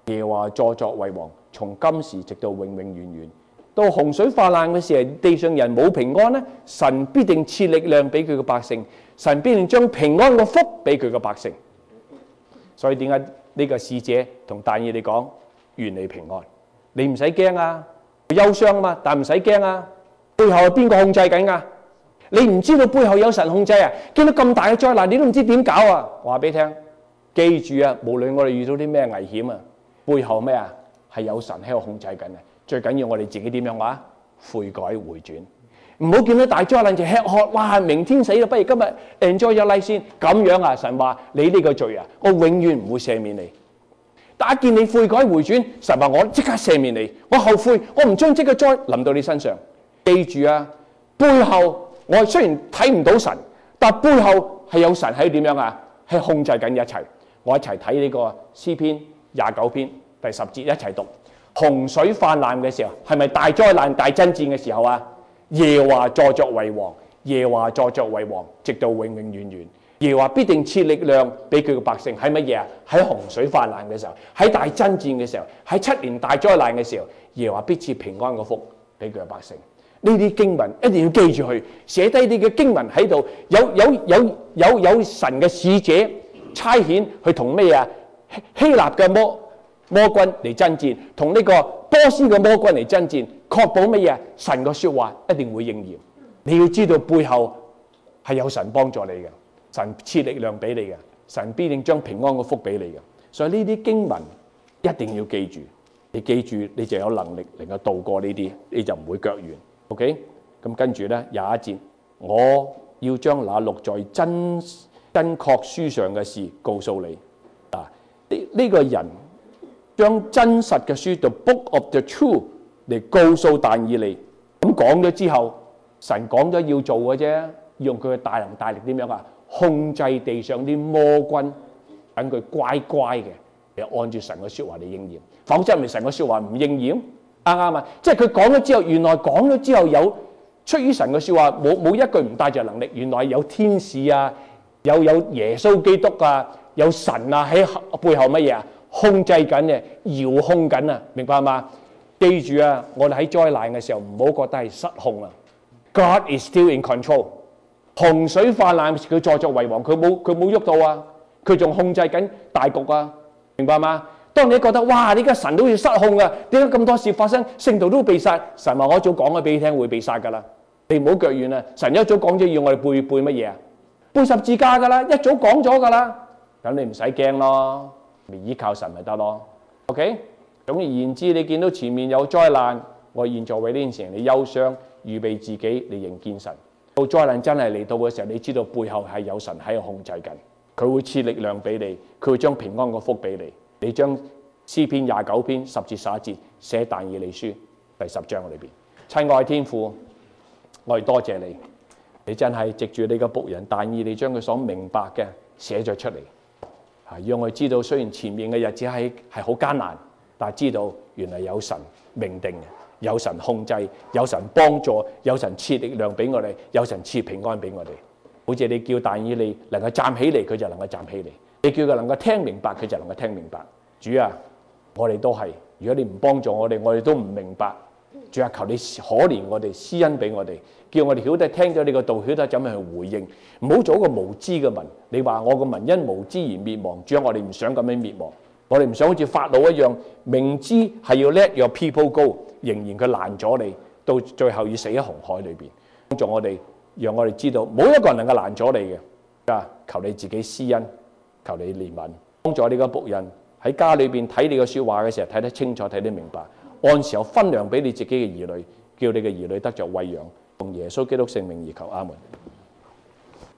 耶和華坐作為王，從今時直到永永遠遠。到洪水泛濫嘅時候，地上人冇平安咧，神必定賜力量俾佢嘅百姓，神必定將平安嘅福俾佢嘅百姓。所以點解呢個使者同但以理講願你平安？你唔使驚啊，憂傷啊嘛，但唔使驚啊。背後係邊個控制緊啊？你唔知道背後有神控制啊？見到咁大嘅災難，你都唔知點搞啊？話俾你聽，記住啊，無論我哋遇到啲咩危險啊，背後咩啊？係有神喺度控制緊嘅。最緊要我哋自己點樣話？悔改回轉，唔好見到大災難就吃喝，哇！明天死啦，不如今日 enjoy 一 life 先。咁樣啊，神話你呢個罪啊，我永遠唔會赦免你。但一見你悔改回轉，神話我即刻赦免你，我後悔，我唔將即個災臨到你身上。記住啊，背後我雖然睇唔到神，但背後係有神喺點樣啊？係控制緊一切。我一齊睇呢個詩篇廿九篇第十節，一齊讀。洪水泛濫嘅時候，係咪大災難、大爭戰嘅時候啊？耶和華坐作為王，耶和華坐作為王，直到永永遠遠。耶和華必定賜力量俾佢嘅百姓。係乜嘢啊？喺洪水泛濫嘅時候，喺大爭戰嘅時候，喺七年大災難嘅時候，耶和華必賜平安嘅福俾佢嘅百姓。呢啲經文一定要記住佢，寫低啲嘅經文喺度。有有有有有神嘅使者差遣去同咩啊？希臘嘅魔魔軍嚟爭戰，同呢個波斯嘅魔軍嚟爭戰，確保乜嘢？神嘅說話一定會應驗。你要知道背後係有神幫助你嘅，神賜力量俾你嘅，神必定將平安嘅福俾你嘅。所以呢啲經文一定要記住，你記住你就有能力能夠渡過呢啲，你就唔會腳軟。OK， 咁跟住咧廿一節，我要將那錄在真真確書上嘅事告訴你。啊，呢、這、呢個人將真實嘅書 The Book of the Truth 嚟告訴但以理。咁講咗之後，神講咗要做嘅啫，用佢嘅大能大力點樣啊？控制地上啲魔軍，等佢乖乖嘅，嚟按住神嘅説話嚟應驗。否則咪神嘅説話唔應驗。啱啱啊！即係佢講咗之後，原來講咗之後有出於神嘅説話，冇冇一句唔帶著能力。原來有天使啊，有有耶穌基督啊，有神啊喺背後乜嘢啊？控制緊嘅，遙控緊啊！明白嘛？記住啊！我哋喺災難嘅時候唔好覺得係失控啊。God is still in control。洪水泛濫，佢坐作為王，佢冇佢冇喐到啊！佢仲控制緊大局啊！明白嘛？當你覺得哇，呢個神都好似失控啊，點解咁多事發生，聖徒都被殺？神話我一早講咗俾你聽會被殺噶啦，你唔好腳軟啊！神一早講咗要我哋背背乜嘢啊？背十字架噶啦，一早講咗噶啦，咁你唔使驚咯，咪依靠神咪得咯。OK， 總而言之，你見到前面有災難，我現在為呢件事情你憂傷，預備自己你迎見神。到災難真係嚟到嘅時候，你知道背後係有神喺度控制緊，佢會賜力量俾你，佢會將平安嘅福俾你。你將詩篇廿九篇十至十一節寫但以理書第十章裏邊。親愛天父，我哋多謝你，你真係藉住你嘅僕人但以理將佢所明白嘅寫咗出嚟，啊，讓我哋知道雖然前面嘅日子係係好艱難，但係知道原來有神命定嘅，有神控制，有神幫助，有神賜力量俾我哋，有神賜平安俾我哋。好似你叫但以理能夠站起嚟，佢就能夠站起嚟。你叫佢能夠聽明白，佢就能夠聽明白。主啊，我哋都係，如果你唔幫助我哋，我哋都唔明白。主啊，求你可憐我哋，施恩俾我哋，叫我哋曉得聽咗你個道，曉得怎樣去回應，唔好做一個無知嘅民。你話我個民因無知而滅亡，主啊，我哋唔想咁樣滅亡，我哋唔想好似法老一樣，明知係要 let your people go， 仍然佢攔咗你，到最後要死喺紅海裏邊。幫助我哋，讓我哋知道冇一個人能夠攔咗你嘅。啊，求你自己施恩。求你憐憫，幫助你個僕人喺家裏邊睇你個說話嘅時候睇得清楚，睇得明白，按時候分糧俾你自己嘅兒女，叫你嘅兒女得着餵養。奉耶穌基督聖名而求，阿門。